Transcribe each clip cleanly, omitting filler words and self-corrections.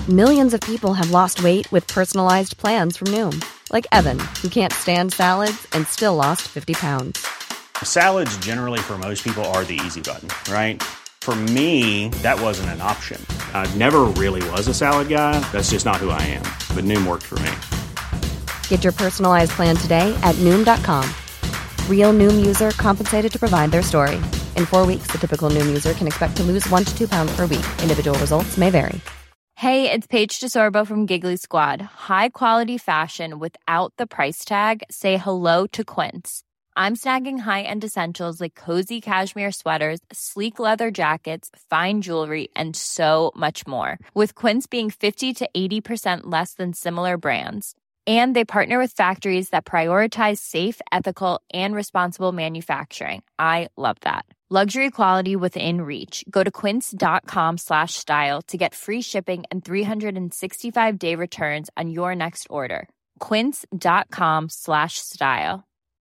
Millions of people have lost weight with personalized plans from Noom. Like Evan, who can't stand salads and still lost 50 pounds. Salads generally for most people are the easy button, right? For me, that wasn't an option. I never really was a salad guy. That's just not who I am. But Noom worked for me. Get your personalized plan today at Noom.com. Real Noom user compensated to provide their story. In 4 weeks, the typical Noom user can expect to lose 1 to 2 pounds per week. Individual results may vary. Hey, it's Paige DeSorbo from Giggly Squad. High quality fashion without the price tag. Say hello to Quince. I'm snagging high-end essentials like cozy cashmere sweaters, sleek leather jackets, fine jewelry, and so much more. With Quince being 50 to 80% less than similar brands. And they partner with factories that prioritize safe, ethical, and responsible manufacturing. I love that. Luxury quality within reach. Go to quince.com/style to get free shipping and 365-day returns on your next order. Quince.com/style.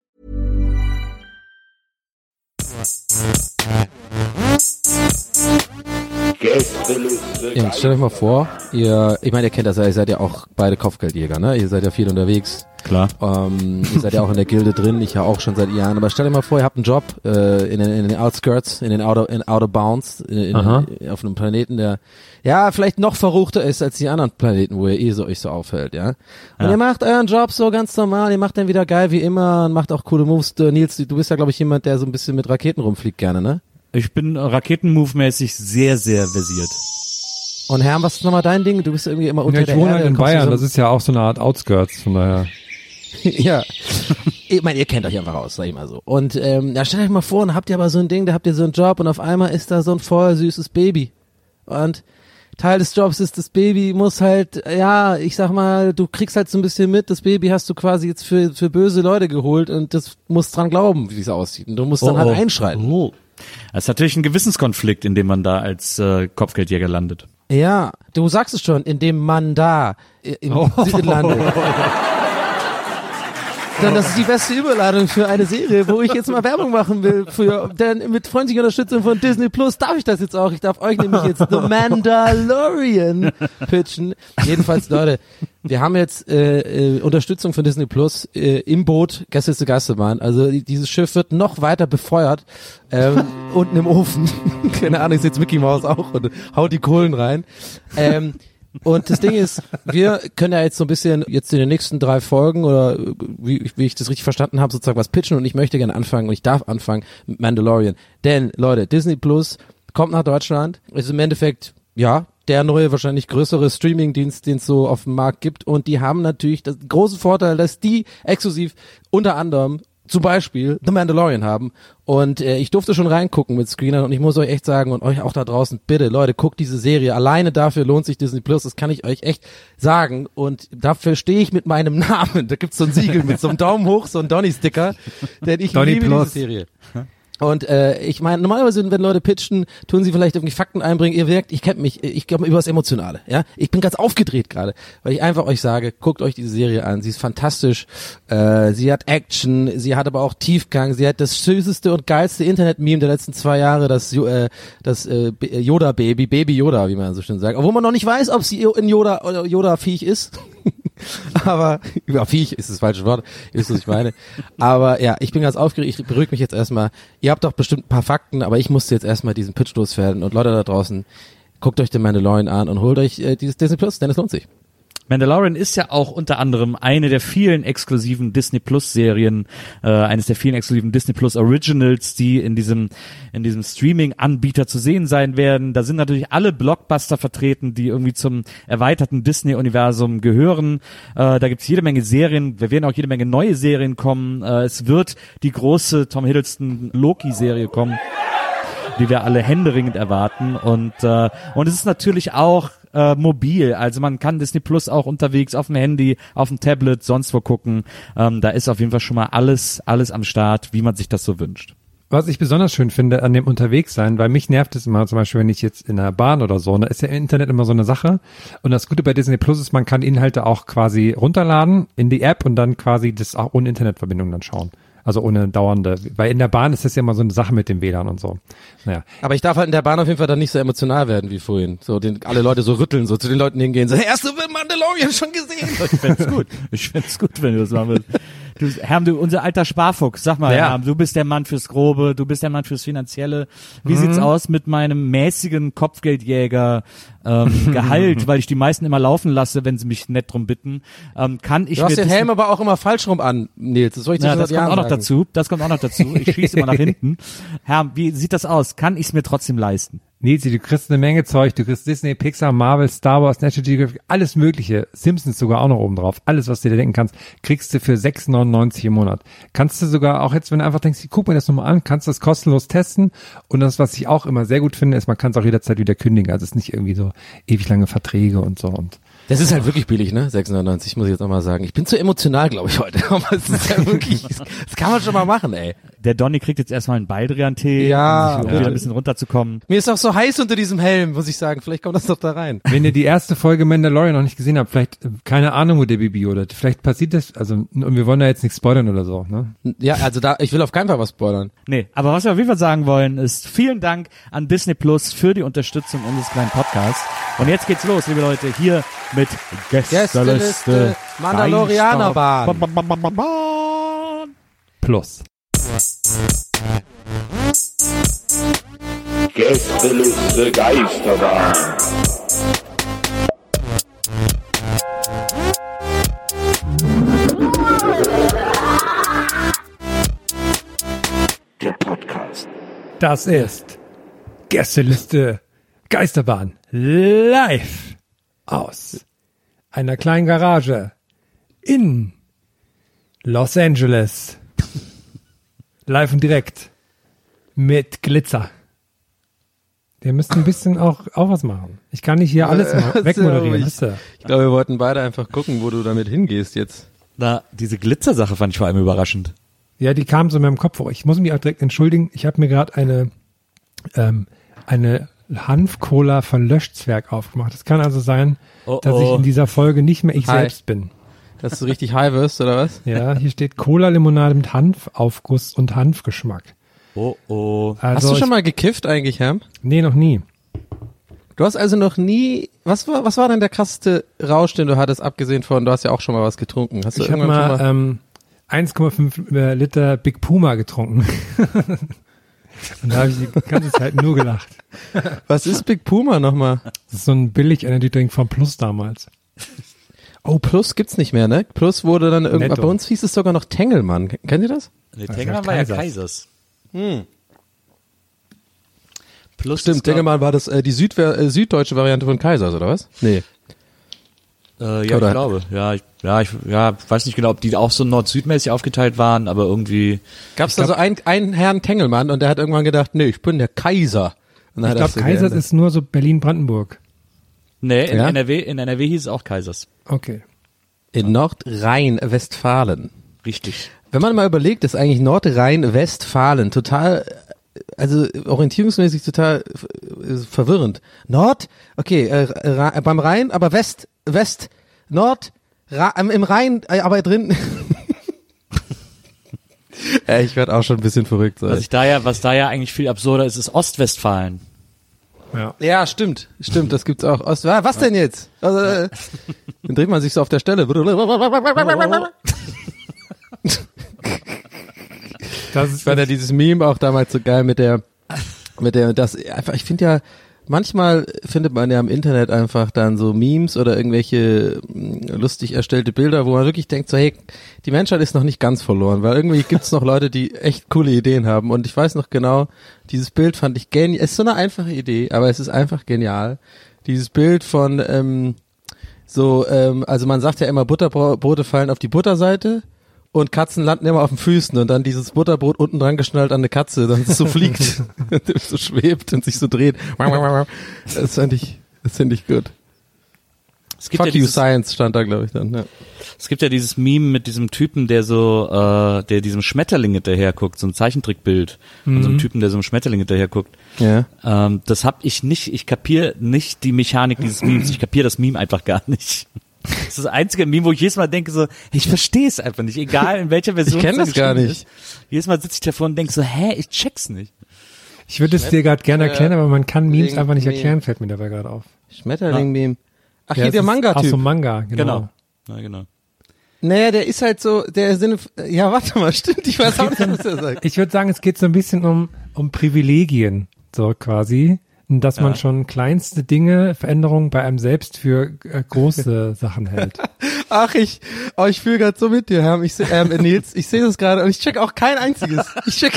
Ja, stellt euch mal vor, ihr kennt das ja, ihr seid ja auch beide Kopfgeldjäger, ne? Ihr seid ja viel unterwegs. Klar. Ihr seid ja auch in der Gilde drin, ich ja auch schon seit Jahren. Aber stellt euch mal vor, ihr habt einen Job in den Outskirts, in Outer Bounds, auf einem Planeten, der ja vielleicht noch verruchter ist als die anderen Planeten, wo ihr euch so auffällt, ja. Und ihr macht euren Job so ganz normal, ihr macht den wieder geil wie immer und macht auch coole Moves. Nils, du bist ja, glaube ich, jemand, der so ein bisschen mit Raketen rumfliegt gerne, ne? Ich bin Raketen-Move-mäßig sehr, sehr versiert. Und Herm, was ist nochmal dein Ding? Du bist irgendwie immer unter der Erde. Ich wohne halt in Bayern, das ist ja auch so eine Art Outskirts, von daher. Ja, ich meine, ihr kennt euch einfach aus, sag ich mal so. Und stellt euch mal vor, dann habt ihr aber so ein Ding, da habt ihr so einen Job und auf einmal ist da so ein voll süßes Baby. Und Teil des Jobs ist, das Baby muss halt, ja, ich sag mal, du kriegst halt so ein bisschen mit, das Baby hast du quasi jetzt für böse Leute geholt und das musst dran glauben, wie es aussieht. Und du musst dann halt einschreiten. Oh. Das ist natürlich ein Gewissenskonflikt, in dem man da als Kopfgeldjäger landet. Ja, du sagst es schon, in dem man da landet. Dann, das ist die beste Überladung für eine Serie, wo ich jetzt mal Werbung machen will. Denn mit freundlicher Unterstützung von Disney Plus darf ich das jetzt auch. Ich darf euch nämlich jetzt The Mandalorian pitchen. Jedenfalls, Leute, wir haben jetzt Unterstützung von Disney Plus im Boot Gäste Geisterbahn. Also dieses Schiff wird noch weiter befeuert unten im Ofen. Keine Ahnung, ist jetzt Mickey Mouse auch und haut die Kohlen rein. Und das Ding ist, wir können ja jetzt so ein bisschen jetzt in den nächsten 3 Folgen oder wie ich das richtig verstanden habe, sozusagen was pitchen und ich möchte gerne anfangen und ich darf anfangen mit Mandalorian. Denn, Leute, Disney Plus kommt nach Deutschland, ist im Endeffekt, ja, der neue, wahrscheinlich größere Streaming-Dienst, den es so auf dem Markt gibt und die haben natürlich das große Vorteil, dass die exklusiv unter anderem zum Beispiel The Mandalorian haben und ich durfte schon reingucken mit Screenern und ich muss euch echt sagen und euch auch da draußen, bitte Leute, guckt diese Serie, alleine dafür lohnt sich Disney Plus, das kann ich euch echt sagen und dafür stehe ich mit meinem Namen, da gibt's so ein Siegel mit so einem Daumen hoch, so ein Donny-Sticker, denn ich Donny liebe Plus. diese Serie. Und ich meine, normalerweise, wenn Leute pitchen, tun sie vielleicht irgendwie Fakten einbringen. Ihr wirkt, ich kennt mich, ich glaube über das Emotionale. Ja, ich bin ganz aufgedreht gerade, weil ich einfach euch sage, guckt euch diese Serie an. Sie ist fantastisch. Sie hat Action, sie hat aber auch Tiefgang. Sie hat das süßeste und geilste Internet-Meme der letzten 2 Jahre, das Yoda-Baby, Baby Yoda, wie man so schön sagt. Obwohl man noch nicht weiß, ob sie in Yoda oder Yoda-Viech ist. Aber, ja, Viech ist das falsche Wort, ihr wisst, was ich meine. Aber ja, ich bin ganz aufgeregt, ich beruhige mich jetzt erstmal. Ihr habt doch bestimmt ein paar Fakten, aber ich musste jetzt erstmal diesen Pitch loswerden. Und Leute da draußen, guckt euch den Mandalorian an und holt euch dieses Disney Plus, denn es lohnt sich. Mandalorian ist ja auch unter anderem eine der vielen exklusiven Disney Plus Serien, eines der vielen exklusiven Disney Plus Originals, die in diesem Streaming-Anbieter zu sehen sein werden. Da sind natürlich alle Blockbuster vertreten, die irgendwie zum erweiterten Disney-Universum gehören. Da gibt's jede Menge Serien, da werden auch jede Menge neue Serien kommen. Es wird die große Tom Hiddleston Loki-Serie kommen, die wir alle händeringend erwarten. Und es ist natürlich auch mobil, also man kann Disney Plus auch unterwegs auf dem Handy, auf dem Tablet, sonst wo gucken. Da ist auf jeden Fall schon mal alles am Start, wie man sich das so wünscht. Was ich besonders schön finde an dem Unterwegssein, weil mich nervt es immer, zum Beispiel, wenn ich jetzt in der Bahn oder so, da ist ja im Internet immer so eine Sache. Und das Gute bei Disney Plus ist, man kann Inhalte auch quasi runterladen in die App und dann quasi das auch ohne Internetverbindung dann schauen. Also ohne dauernde, weil in der Bahn ist das ja immer so eine Sache mit dem WLAN und so. Naja. Aber ich darf halt in der Bahn auf jeden Fall dann nicht so emotional werden wie vorhin. So, alle Leute so rütteln, so zu den Leuten hingehen, so, hey, hast du Mandalorian schon gesehen? Ich fänd's gut, wenn du das machen willst. Herm, du, unser alter Sparfuchs, sag mal, Ja. Herm, du bist der Mann fürs Grobe, du bist der Mann fürs Finanzielle. Wie sieht's aus mit meinem mäßigen Kopfgeldjäger Gehalt, weil ich die meisten immer laufen lasse, wenn sie mich nett drum bitten? Kann ich Du hast mir den Helm aber auch immer falsch rum an, Nils. Das soll ich dir ja, schon das seit kommt Jahren auch noch sagen. dazu. Das kommt auch noch dazu. Ich schieße immer nach hinten. Herr, wie sieht das aus? Kann ich es mir trotzdem leisten? Nils, du kriegst eine Menge Zeug, du kriegst Disney, Pixar, Marvel, Star Wars, National Geographic, alles mögliche, Simpsons sogar auch noch oben drauf, alles, was du dir denken kannst, kriegst du für 6,99 im Monat. Kannst du sogar auch jetzt, wenn du einfach denkst, guck mir das nochmal an, kannst du das kostenlos testen und das, was ich auch immer sehr gut finde, ist, man kann es auch jederzeit wieder kündigen, also es ist nicht irgendwie so ewig lange Verträge und so und Das ist halt wirklich billig, ne? 6,99, muss ich jetzt auch mal sagen. Ich bin zu emotional, glaube ich, heute. Aber es ist ja wirklich, das kann man schon mal machen, ey. Der Donny kriegt jetzt erstmal einen Baldrian-Tee, Ja, um wieder ein bisschen runterzukommen. Mir ist auch so heiß unter diesem Helm, muss ich sagen. Vielleicht kommt das doch da rein. wenn ihr die erste Folge Mandalorian noch nicht gesehen habt, vielleicht, keine Ahnung, wo der Bibi oder vielleicht passiert das, also, und wir wollen da jetzt nichts spoilern oder so, ne? Ja, also ich will auf keinen Fall was spoilern. Nee, aber was wir auf jeden Fall sagen wollen, ist vielen Dank an Disney Plus für die Unterstützung unseres kleinen Podcasts. Und jetzt geht's los, liebe Leute, hier mit Gästeliste Mandalorianerbahn. Plus. Gästeliste Geisterbahn. Der Podcast. Das ist Gästeliste Geisterbahn live aus einer kleinen Garage in Los Angeles. Live und direkt mit Glitzer. Wir müssten ein bisschen auch was machen. Ich kann nicht hier alles wegmoderieren. Ich glaube, wir wollten beide einfach gucken, wo du damit hingehst jetzt. Na, diese Glitzersache fand ich vor allem überraschend. Ja, die kam so in meinem Kopf hoch. Ich muss mich auch direkt entschuldigen. Ich habe mir gerade eine Hanf-Cola von Löschzwerg aufgemacht. Es kann also sein, dass ich in dieser Folge nicht mehr ich Hi. selbst bin. Dass du richtig high wirst, oder was? Ja, hier steht Cola-Limonade mit Hanfaufguss und Hanfgeschmack. Oh, oh. Also Hast du schon mal gekifft eigentlich, Herm? Nee, noch nie. Du hast also noch nie, was war denn der krasseste Rausch, den du hattest, abgesehen von, du hast ja auch schon mal was getrunken. Hast du Ich habe irgendwann schon mal 1,5 Liter Big Puma getrunken. Und da habe ich die ganze Zeit nur gelacht. Was ist Big Puma nochmal? Das ist so ein Billig-Energy-Drink von Plus damals. Oh, Plus gibt's nicht mehr, ne? Plus wurde dann irgendwann, Netto. bei uns hieß es sogar noch Tengelmann. Kennt ihr das? Nee, Ja, Tengelmann war ja Kaisers. Kaisers. Plus Stimmt, ist, glaub- Tengelmann war das die süddeutsche Variante von Kaisers, oder was? Nee. ja, ich Oder- glaube. Ja, ich weiß nicht genau, ob die auch so nord-südmäßig aufgeteilt waren, aber irgendwie. Gab's da so einen Herrn Tengelmann und der hat irgendwann gedacht, nee, ich bin der Kaiser. Und dann Ich hat glaube, das so Kaisers geändert. ist nur so Berlin-Brandenburg. Nee, in Ja? NRW hieß es auch Kaisers. Okay. In Nordrhein-Westfalen. Richtig. Wenn man mal überlegt, ist eigentlich Nordrhein-Westfalen total, also orientierungsmäßig total verwirrend. Okay, beim Rhein, aber West, Nord, im Rhein, aber drin. Ja, ich werde auch schon ein bisschen verrückt sein. Was da ja eigentlich viel absurder ist, ist Ostwestfalen. Ja. Ja, stimmt, das gibt's auch. Was denn jetzt? Also, dann dreht man sich so auf der Stelle. Das ist Ich fand ja dieses Meme auch damals so geil ich finde ja, manchmal findet man ja im Internet einfach dann so Memes oder irgendwelche lustig erstellte Bilder, wo man wirklich denkt so, hey, die Menschheit ist noch nicht ganz verloren, weil irgendwie gibt's noch Leute, die echt coole Ideen haben und ich weiß noch genau, dieses Bild fand ich genial, es ist so eine einfache Idee, aber es ist einfach genial. Dieses Bild von, also man sagt ja immer, Butterbrote fallen auf die Butterseite und Katzen landen immer auf den Füßen und dann dieses Butterbrot unten dran geschnallt an eine Katze, dann es so fliegt, so schwebt und sich so dreht. Das finde ich gut. Es gibt Fuck ja you dieses, Science stand da, glaube ich, dann. Ja. Es gibt ja dieses Meme mit diesem Typen, der diesem Schmetterling hinterher guckt, so ein Zeichentrickbild von so einem Typen, der so einem Schmetterling hinterher guckt. Ja. Das hab ich nicht, ich kapiere nicht die Mechanik dieses Memes, ich kapiere das Meme einfach gar nicht. Das ist das einzige Meme, wo ich jedes Mal denke so, ich verstehe es einfach nicht, egal in welcher Version Ich kenne das gar nicht. ist. Jedes Mal sitze ich davor und denke so, ich check's nicht. Ich würde es dir gerade gerne erklären, aber man kann Memes einfach nicht Meme. erklären, fällt mir dabei gerade auf. Schmetterling-Meme. Ach, Ja, hier der es ist- Manga-Typ. Ach so, Manga, genau. Ja, genau. Naja, der ist halt so, der Sinne, ja, warte mal, stimmt, ich weiß auch nicht, was er sagt. Ich würde sagen, es geht so ein bisschen um Privilegien, so quasi. Und dass man schon kleinste Dinge, Veränderungen bei einem selbst für große Sachen hält. Ach, ich fühle gerade so mit dir, Herr. Nils, ich sehe das gerade und ich check auch kein einziges.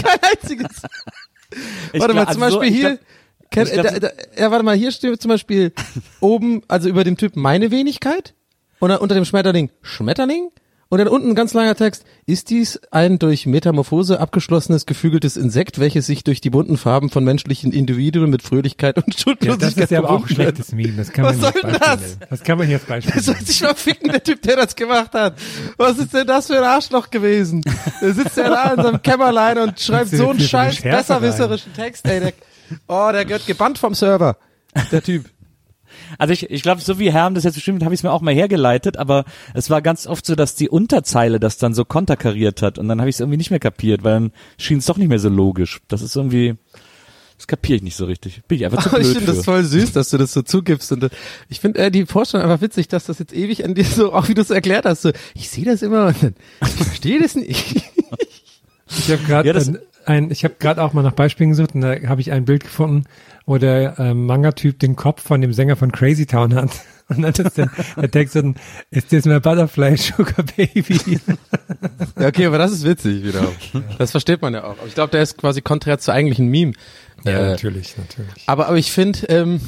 Warte mal, zum Beispiel hier, warte mal, hier steht zum Beispiel oben, also über dem Typ meine Wenigkeit und dann unter dem Schmetterling Schmetterling und dann unten ein ganz langer Text. Ist dies ein durch Metamorphose abgeschlossenes, geflügeltes Insekt, welches sich durch die bunten Farben von menschlichen Individuen mit Fröhlichkeit und Ja, Schuldlosigkeit das ist ja aber auch ein verbunden wird? schlechtes Meme. Das kann man Was nicht soll denn als Beispiel das? nehmen. Das kann man hier als Beispiel Der soll nehmen. sich mal ficken, der Typ, der das gemacht hat. Was ist denn das für ein Arschloch gewesen? Der sitzt ja da in seinem Kämmerlein und schreibt Sitzt so einen hier so eine scheiß Schärfe besserwisserischen Text, ey. Der gehört gebannt vom Server, der Typ. Also ich glaube, so wie Herm das jetzt bestimmt, habe ich es mir auch mal hergeleitet, aber es war ganz oft so, dass die Unterzeile das dann so konterkariert hat und dann habe ich es irgendwie nicht mehr kapiert, weil dann schien es doch nicht mehr so logisch. Das ist irgendwie, das kapiere ich nicht so richtig. Bin ich einfach zu Aber blöd ich finde das voll süß, dass du das so zugibst und ich finde die Vorstellung einfach witzig, dass das jetzt ewig an dir so, auch wie du es erklärt hast, so, ich sehe das immer und dann, ich verstehe das nicht. Ich habe gerade Ja, das- ich habe gerade auch mal nach Beispielen gesucht und da habe ich ein Bild gefunden, wo der Manga-Typ den Kopf von dem Sänger von Crazy Town hat. Und dann ist der Text dann, ist das my Butterfly Sugar Baby? Ja, okay, aber das ist witzig wiederum. Das versteht man ja auch. Aber ich glaube, der ist quasi konträr zu eigentlichen Meme. Natürlich. Aber ich finde,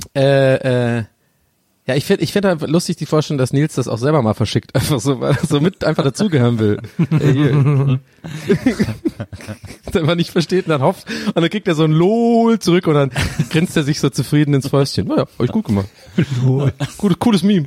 ja, ich finde einfach lustig die Vorstellung, dass Nils das auch selber mal verschickt, einfach so, weil er so mit einfach dazugehören will. Hier. Das einfach nicht versteht und dann hofft und dann kriegt er so ein LOL zurück und dann grinst er sich so zufrieden ins Fäustchen. Naja, hab ich gut gemacht. Cooles Meme.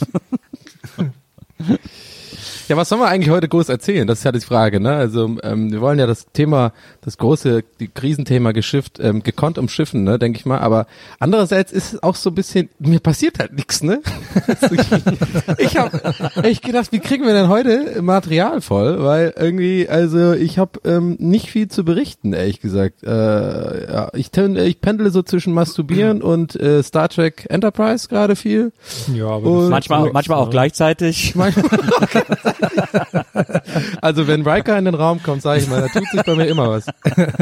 Ja, was sollen wir eigentlich heute groß erzählen? Das ist ja die Frage, ne? Also wir wollen ja das Thema, die Krisenthema gekonnt umschiffen, ne, denke ich mal. Aber andererseits ist es auch so ein bisschen, mir passiert halt nichts, ne? Ich habe echt gedacht, wie kriegen wir denn heute Material voll? Weil irgendwie, also ich habe nicht viel zu berichten, ehrlich gesagt. Ja, ich pendele so zwischen Masturbieren und Star Trek Enterprise gerade viel. Ja, aber Und Manchmal auch gleichzeitig. Also wenn Riker in den Raum kommt, sage ich mal, da tut sich bei mir immer was.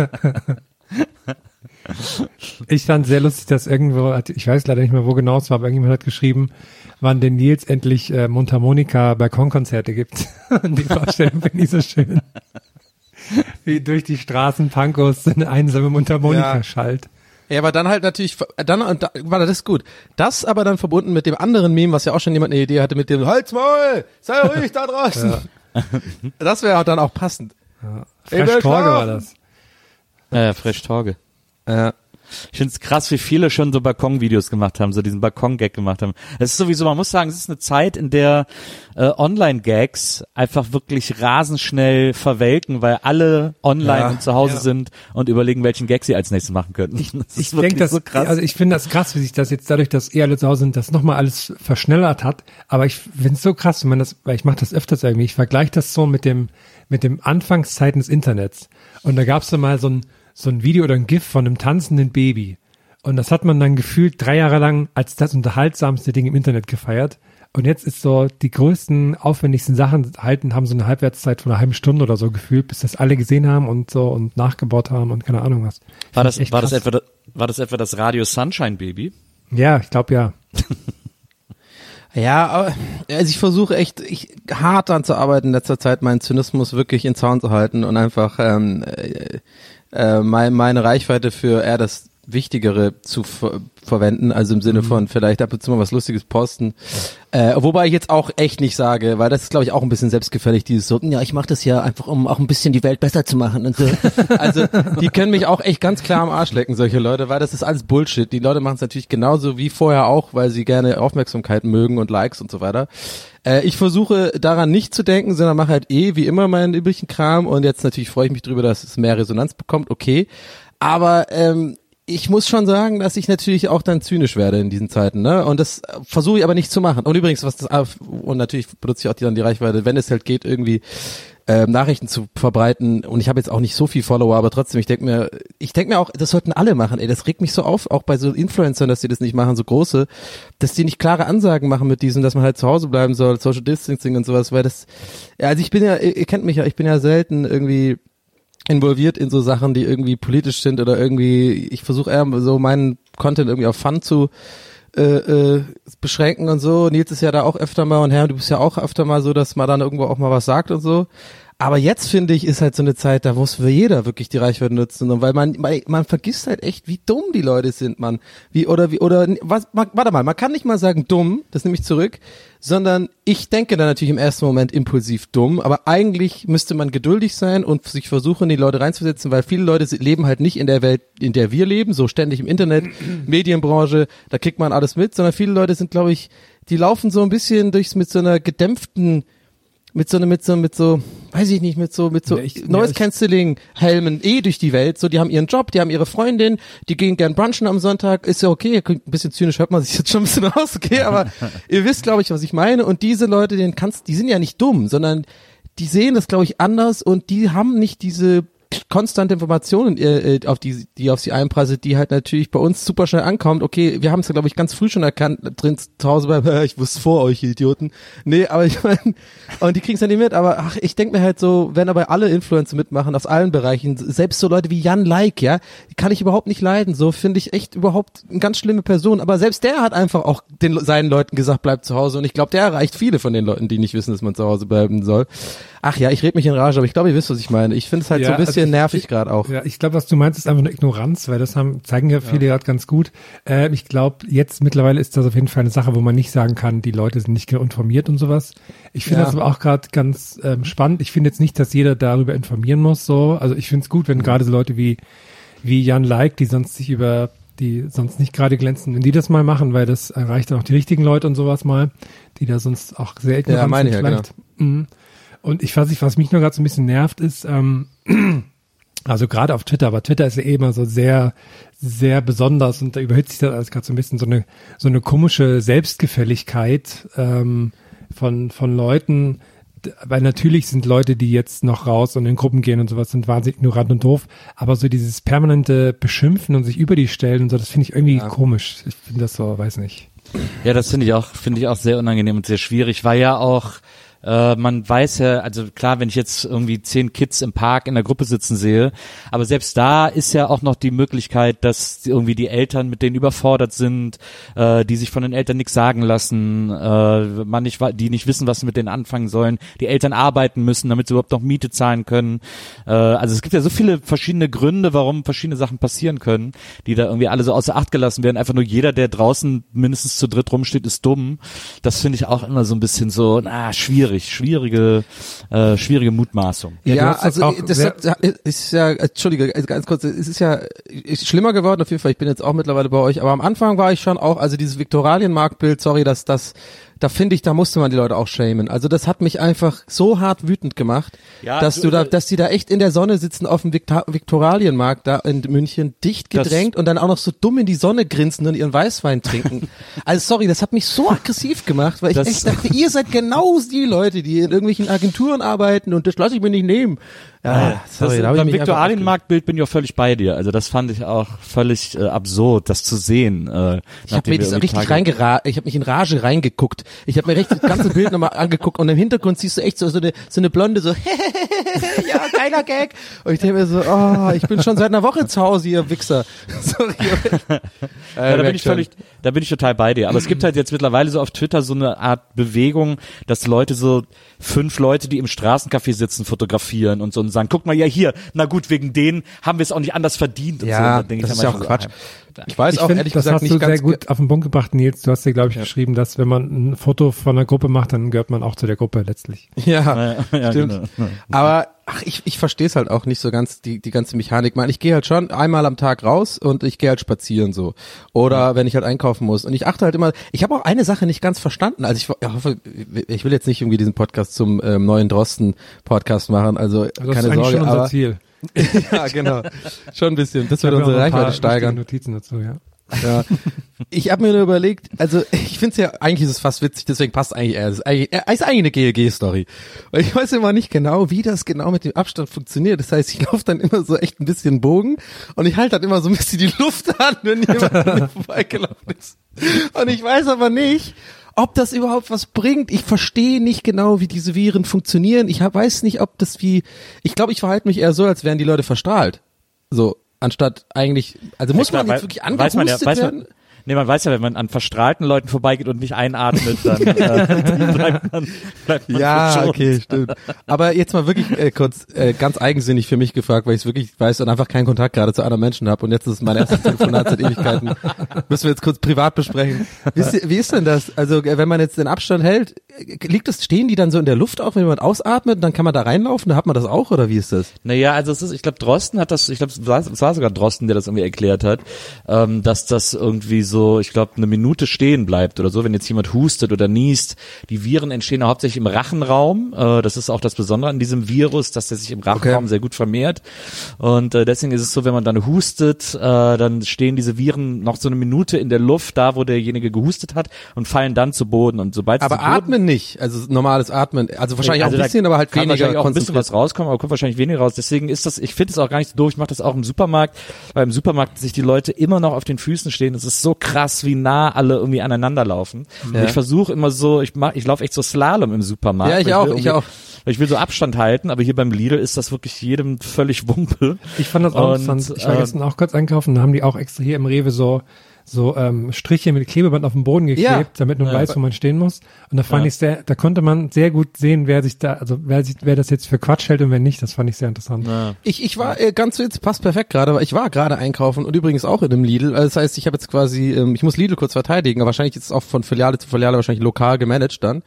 ich fand sehr lustig, dass irgendwo, ich weiß leider nicht mehr, wo genau es war, aber irgendjemand hat geschrieben, wann denn Nils endlich Mundharmonika Balkonkonzerte gibt. Und die Vorstellung finde ich so schön. Wie durch die Straßen Pankos eine einsame Mundharmonika Ja. schallt. Ja, aber dann halt natürlich, das ist gut. Das aber dann verbunden mit dem anderen Meme, was ja auch schon jemand eine Idee hatte, mit dem Halt's Maul, sei ruhig da draußen. Ja. Das wäre dann auch passend. Fresh Torge war das. Ja, Fresh Torge. Ja. Ich finde es krass, wie viele schon so Balkon-Videos gemacht haben, so diesen Balkon-Gag gemacht haben. Es ist sowieso, man muss sagen, es ist eine Zeit, in der Online-Gags einfach wirklich rasend schnell verwelken, weil alle online und zu Hause sind und überlegen, welchen Gag sie als nächstes machen könnten. Ich denke, das so krass. also ich finde das krass, wie sich das jetzt dadurch, dass alle zu Hause sind, das nochmal alles verschnellert hat. Aber ich finde es so krass, wenn man das, weil ich mache das öfters irgendwie. Ich vergleiche das so mit dem Anfangszeiten des Internets. Und da gab es so mal so ein Video oder ein GIF von einem tanzenden Baby. Und das hat man dann gefühlt 3 Jahre lang als das unterhaltsamste Ding im Internet gefeiert. Und jetzt ist so, die größten, aufwendigsten Sachen haben so eine Halbwertszeit von einer halben Stunde oder so gefühlt, bis das alle gesehen haben und so und nachgebaut haben und keine Ahnung was. War das Krass. etwa das Radio Sunshine Baby? Ja, ich glaube ja. Ja, aber also ich versuche echt hart daran zu arbeiten, in letzter Zeit meinen Zynismus wirklich in Zaun zu halten und einfach meine Reichweite für eher das Wichtigere zu verwenden, also im Sinne von vielleicht ab und zu mal was Lustiges posten. Wobei ich jetzt auch echt nicht sage, weil das ist, glaube ich, auch ein bisschen selbstgefällig, dieses so, ja, ich mache das ja einfach, um auch ein bisschen die Welt besser zu machen und so. Also die können mich auch echt ganz klar am Arsch lecken, solche Leute, weil das ist alles Bullshit. Die Leute machen es natürlich genauso wie vorher auch, weil sie gerne Aufmerksamkeit mögen und Likes und so weiter. Ich versuche daran nicht zu denken, sondern mache halt wie immer meinen üblichen Kram und jetzt natürlich freue ich mich drüber, dass es mehr Resonanz bekommt, okay. Aber ich muss schon sagen, dass ich natürlich auch dann zynisch werde in diesen Zeiten, ne? Und das versuche ich aber nicht zu machen. Und übrigens, und natürlich benutze ich auch dann die Reichweite, wenn es halt geht, irgendwie Nachrichten zu verbreiten. Und ich habe jetzt auch nicht so viel Follower, aber trotzdem, ich denke mir auch, das sollten alle machen, ey. Das regt mich so auf, auch bei so Influencern, dass die das nicht machen, so große, dass die nicht klare Ansagen machen mit diesem, dass man halt zu Hause bleiben soll, Social Distancing und sowas, weil das, ja, also ich bin ja, ihr kennt mich ja, ich bin ja selten irgendwie involviert in so Sachen, die irgendwie politisch sind oder irgendwie, ich versuche eher so meinen Content irgendwie auf Fun zu beschränken und so. Nils ist ja da auch öfter mal und Herr, du bist ja auch öfter mal so, dass man dann irgendwo auch mal was sagt und so. Aber jetzt finde ich, ist halt so eine Zeit, da muss für jeder wirklich die Reichweite nutzen, und weil man vergisst halt echt, wie dumm die Leute sind, man. Warte mal, man kann nicht mal sagen dumm, das nehme ich zurück, sondern ich denke dann natürlich im ersten Moment impulsiv dumm, aber eigentlich müsste man geduldig sein und sich versuchen, die Leute reinzusetzen, weil viele Leute leben halt nicht in der Welt, in der wir leben, so ständig im Internet, Medienbranche, da kriegt man alles mit, sondern viele Leute sind, glaube ich, die laufen so ein bisschen mit so einer gedämpften, mit so, weiß ich nicht, mit so Noise Cancelling Helmen durch die Welt, so, die haben ihren Job, die haben ihre Freundin, die gehen gern brunchen am Sonntag, ist ja okay, ein bisschen zynisch hört man sich jetzt schon ein bisschen raus, okay, aber ihr wisst, glaube ich, was ich meine, und diese Leute, die sind ja nicht dumm, sondern die sehen das, glaube ich, anders, und die haben nicht diese konstante Informationen, die auf sie einprasselt, die halt natürlich bei uns super schnell ankommt. Okay, wir haben es ja, glaube ich, ganz früh schon erkannt, drin zu Hause bei, ich wusste vor euch, ihr Idioten. Nee, aber ich meine, und die kriegen es ja nicht mit, aber ich denke mir halt so, wenn aber alle Influencer mitmachen, aus allen Bereichen, selbst so Leute wie Jan Like, ja, die kann ich überhaupt nicht leiden, so finde ich echt überhaupt eine ganz schlimme Person, aber selbst der hat einfach auch seinen Leuten gesagt, bleibt zu Hause, und ich glaube, der erreicht viele von den Leuten, die nicht wissen, dass man zu Hause bleiben soll. Ach ja, ich rede mich in Rage, aber ich glaube, ihr wisst, was ich meine. Ich finde es halt so ein bisschen nervig gerade auch. Ja, ich glaube, was du meinst, ist einfach eine Ignoranz, weil das zeigen ja viele gerade ganz gut. Ich glaube, jetzt mittlerweile ist das auf jeden Fall eine Sache, wo man nicht sagen kann, die Leute sind nicht informiert und sowas. Ich finde das aber auch gerade ganz spannend. Ich finde jetzt nicht, dass jeder darüber informieren muss. So, also ich finde es gut, wenn gerade so Leute wie Jan Like, die sonst nicht gerade glänzen, wenn die das mal machen, weil das erreicht dann auch die richtigen Leute und sowas mal, die da sonst auch sehr ignorant sind vielleicht. Genau. Und was mich nur gerade so ein bisschen nervt, ist, also gerade auf Twitter, aber Twitter ist ja eh immer so sehr, sehr besonders, und da überhitzt sich das alles gerade so ein bisschen so eine komische Selbstgefälligkeit von Leuten, weil natürlich sind Leute, die jetzt noch raus und in Gruppen gehen und sowas, sind wahnsinnig ignorant und doof, aber so dieses permanente Beschimpfen und sich über die stellen und so, das finde ich irgendwie komisch. Ich finde das so, weiß nicht. Ja, das finde ich auch sehr unangenehm und sehr schwierig, weil ja auch man weiß ja, also klar, wenn ich jetzt irgendwie 10 Kids im Park in der Gruppe sitzen sehe, aber selbst da ist ja auch noch die Möglichkeit, dass irgendwie die Eltern mit denen überfordert sind, die sich von den Eltern nichts sagen lassen, die nicht wissen, was sie mit denen anfangen sollen, die Eltern arbeiten müssen, damit sie überhaupt noch Miete zahlen können. Also es gibt ja so viele verschiedene Gründe, warum verschiedene Sachen passieren können, die da irgendwie alle so außer Acht gelassen werden. Einfach nur jeder, der draußen mindestens zu dritt rumsteht, ist dumm. Das finde ich auch immer so ein bisschen so, schwierige Mutmaßung. Ja, also das ist ja, Entschuldige, ganz kurz, es ist ja schlimmer geworden auf jeden Fall, ich bin jetzt auch mittlerweile bei euch, aber am Anfang war ich schon auch, also dieses Viktualienmarktbild, sorry, da finde ich, da musste man die Leute auch shamen. Also das hat mich einfach so hart wütend gemacht, dass die da echt in der Sonne sitzen auf dem Viktualienmarkt da in München, dicht gedrängt und dann auch noch so dumm in die Sonne grinsen und ihren Weißwein trinken. Also sorry, das hat mich so aggressiv gemacht, weil ich echt dachte, ihr seid genau die Leute, die in irgendwelchen Agenturen arbeiten, und das lasse ich mir nicht nehmen. Ja, sorry, beim Viktualienmarktbild bin ich auch völlig bei dir. Also das fand ich auch völlig absurd, das zu sehen. Ich habe mir das richtig ich habe mich in Rage reingeguckt. Ich habe mir richtig das ganze Bild nochmal angeguckt, und im Hintergrund siehst du echt so eine Blonde so, ja, geiler Gag. Und ich denke mir so, ich bin schon seit einer Woche zu Hause, ihr Wichser. Sorry. Da bin ich total bei dir. Aber es gibt halt jetzt mittlerweile so auf Twitter so eine Art Bewegung, dass Leute so 5 Leute, die im Straßencafé sitzen, fotografieren und so und sagen, guck mal, ja hier, na gut, wegen denen haben wir es auch nicht anders verdient. Und ja, so. das ist ja auch Quatsch. Ich weiß auch ehrlich das gesagt nicht ganz... Das hast du sehr gut auf den Punkt gebracht, Nils. Du hast ja, glaube ich, geschrieben, dass wenn man ein Foto von einer Gruppe macht, dann gehört man auch zu der Gruppe letztlich. Ja, stimmt. Genau. Aber ich verstehe es halt auch nicht so ganz, die ganze Mechanik. Ich gehe halt schon einmal am Tag raus und ich gehe halt spazieren so. Oder wenn ich halt einkaufen muss. Und ich achte halt immer, ich habe auch eine Sache nicht ganz verstanden. Also ich hoffe, ich will jetzt nicht irgendwie diesen Podcast zum neuen Drosten-Podcast machen, also das keine ist Sorge. Schon unser Ziel. Ja, genau. Schon ein bisschen. Das wird Ich hab unsere mir auch noch ein Reichweite paar steigern. Notizen dazu, ja. Ja. Ich habe mir nur überlegt, also ich finde es ja, eigentlich ist es fast witzig, deswegen passt eigentlich eher. Es ist eigentlich eine GLG-Story. Weil ich weiß immer nicht genau, wie das genau mit dem Abstand funktioniert. Das heißt, ich laufe dann immer so echt ein bisschen Bogen und ich halte dann immer so ein bisschen die Luft an, wenn jemand an mir vorbeigelaufen ist. Und ich weiß aber nicht, ob das überhaupt was bringt. Ich verstehe nicht genau, wie diese Viren funktionieren. Weiß nicht, ob das ich glaube, ich verhalte mich eher so, als wären die Leute verstrahlt. So, anstatt eigentlich, also muss man jetzt wirklich angehustet werden? Nee, man weiß ja, wenn man an verstrahlten Leuten vorbeigeht und nicht einatmet, dann bleibt man ja, verschont. okay, stimmt. Aber jetzt mal wirklich kurz ganz eigensinnig für mich gefragt, weil ich es wirklich weiß und einfach keinen Kontakt gerade zu anderen Menschen habe. Und jetzt ist mein erstes Telefonat seit Ewigkeiten. Müssen wir jetzt kurz privat besprechen. Wie ist denn das? Also wenn man jetzt den Abstand hält, stehen die dann so in der Luft auch, wenn jemand ausatmet, dann kann man da reinlaufen? Da hat man das auch oder wie ist das? Naja, also ich glaube, Drosten hat das, es war sogar Drosten, der das irgendwie erklärt hat, dass das irgendwie so, ich glaube, eine Minute stehen bleibt oder so, wenn jetzt jemand hustet oder niest. Die Viren entstehen hauptsächlich im Rachenraum. Das ist auch das Besondere an diesem Virus, dass der sich im Rachenraum sehr gut vermehrt. Und deswegen ist es so, wenn man dann hustet, dann stehen diese Viren noch so eine Minute in der Luft, da wo derjenige gehustet hat und fallen dann zu Boden. Und sobald aber zu Boden, atmen nicht, also normales Atmen, also wahrscheinlich auch ein bisschen, aber halt kann weniger wahrscheinlich auch ein bisschen konzentriert. was rauskommen, aber kommt wahrscheinlich weniger raus. Deswegen ist das, ich finde es auch gar nicht so doof. Ich mache das auch im Supermarkt, weil im Supermarkt sich die Leute immer noch auf den Füßen stehen. Es ist so krass, wie nah alle irgendwie aneinander laufen. Ja. Und ich versuche immer so, ich laufe echt so Slalom im Supermarkt. Ja, ich auch. Weil ich will so Abstand halten, aber hier beim Lidl ist das wirklich jedem völlig Wumpe. Ich fand das auch Und, interessant. Ich war gestern auch kurz einkaufen, da haben die auch extra hier im Rewe so Striche mit Klebeband auf den Boden geklebt, Ja. damit man weiß, wo man stehen muss. Und da fand ich da konnte man sehr gut sehen, wer das jetzt für Quatsch hält und wer nicht. Das fand ich sehr interessant. Ja. Ich war ganz jetzt passt perfekt gerade, aber ich war gerade einkaufen und übrigens auch in einem Lidl. Also das heißt, ich habe jetzt quasi, ich muss Lidl kurz verteidigen, aber wahrscheinlich ist es auch von Filiale zu Filiale wahrscheinlich lokal gemanagt dann.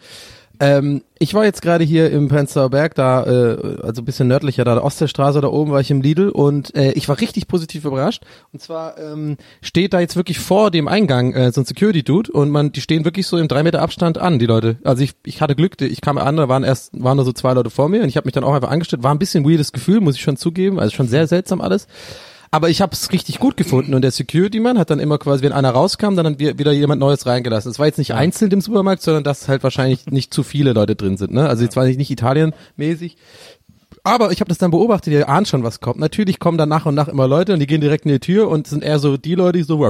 Ich war jetzt gerade hier im Prenzlauer Berg, da, also ein bisschen nördlicher, da der Ostseestraße, da oben war ich im Lidl und ich war richtig positiv überrascht. Und zwar steht da jetzt wirklich vor dem Eingang so ein Security-Dude und die stehen wirklich so im 3 Meter Abstand an, die Leute. Also ich hatte Glück, ich kam an, da waren nur so 2 Leute vor mir und ich habe mich dann auch einfach angestellt. War ein bisschen weirdes Gefühl, muss ich schon zugeben, also schon sehr seltsam alles. Aber ich habe es richtig gut gefunden und der Security-Mann hat dann immer quasi, wenn einer rauskam, dann wieder jemand Neues reingelassen. Es war jetzt nicht einzeln im Supermarkt, sondern dass halt wahrscheinlich nicht zu viele Leute drin sind. Ne? Also jetzt war nicht Italien-mäßig. Aber ich habe das dann beobachtet, ihr ahnt schon, was kommt. Natürlich kommen dann nach und nach immer Leute und die gehen direkt in die Tür und sind eher so die Leute, die so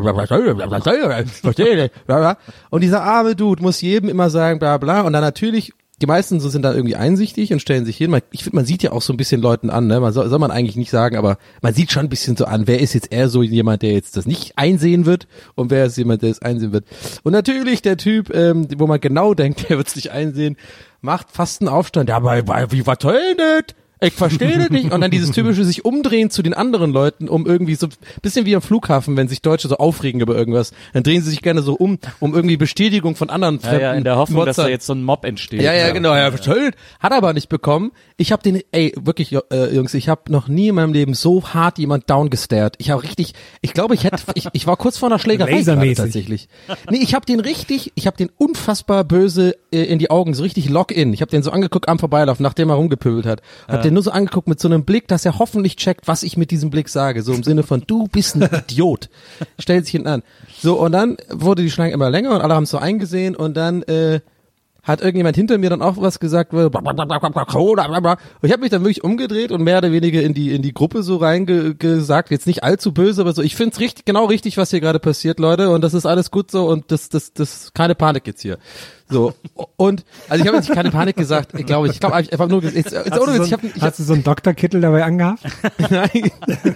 und dieser arme Dude muss jedem immer sagen, bla bla. Und dann natürlich, die meisten so sind dann irgendwie einsichtig und stellen sich hin. Ich finde, man sieht ja auch so ein bisschen Leuten an, ne? Soll man eigentlich nicht sagen, aber man sieht schon ein bisschen so an, wer ist jetzt eher so jemand, der jetzt das nicht einsehen wird und wer ist jemand, der es einsehen wird. Und natürlich der Typ, wo man genau denkt, der wird es nicht einsehen, macht fast einen Aufstand. Ja, aber wie war toll nicht? Ich verstehe das nicht. Und dann dieses typische sich umdrehen zu den anderen Leuten, um irgendwie so, bisschen wie am Flughafen, wenn sich Deutsche so aufregen über irgendwas, dann drehen sie sich gerne so um irgendwie Bestätigung von anderen Fremden. Ja, in der Hoffnung, dass da jetzt so ein Mob entsteht. Ja, genau. Ja, toll. Hat aber nicht bekommen. Ich habe wirklich, Jungs, ich habe noch nie in meinem Leben so hart jemand downgestarrt. Ich glaube, ich war kurz vor einer Schlägerei gerade tatsächlich. Nee, ich habe den unfassbar böse in die Augen, so richtig lock-in. Ich habe den so angeguckt am Vorbeilaufen, nachdem er rumgepöbelt hat. Hab den nur so angeguckt mit so einem Blick, dass er hoffentlich checkt, was ich mit diesem Blick sage. So im Sinne von, du bist ein Idiot. Stellt sich hinten an. So, und dann wurde die Schlange immer länger und alle haben es so eingesehen und dann hat irgendjemand hinter mir dann auch was gesagt. Und ich habe mich dann wirklich umgedreht und mehr oder weniger in die Gruppe so reingesagt. Jetzt nicht allzu böse, aber so, ich find's genau richtig, was hier gerade passiert, Leute. Und das ist alles gut so und das keine Panik jetzt hier. So, und, also ich habe jetzt keine Panik gesagt, ich glaube einfach nur, hast du so einen Doktorkittel dabei angehabt? Nein.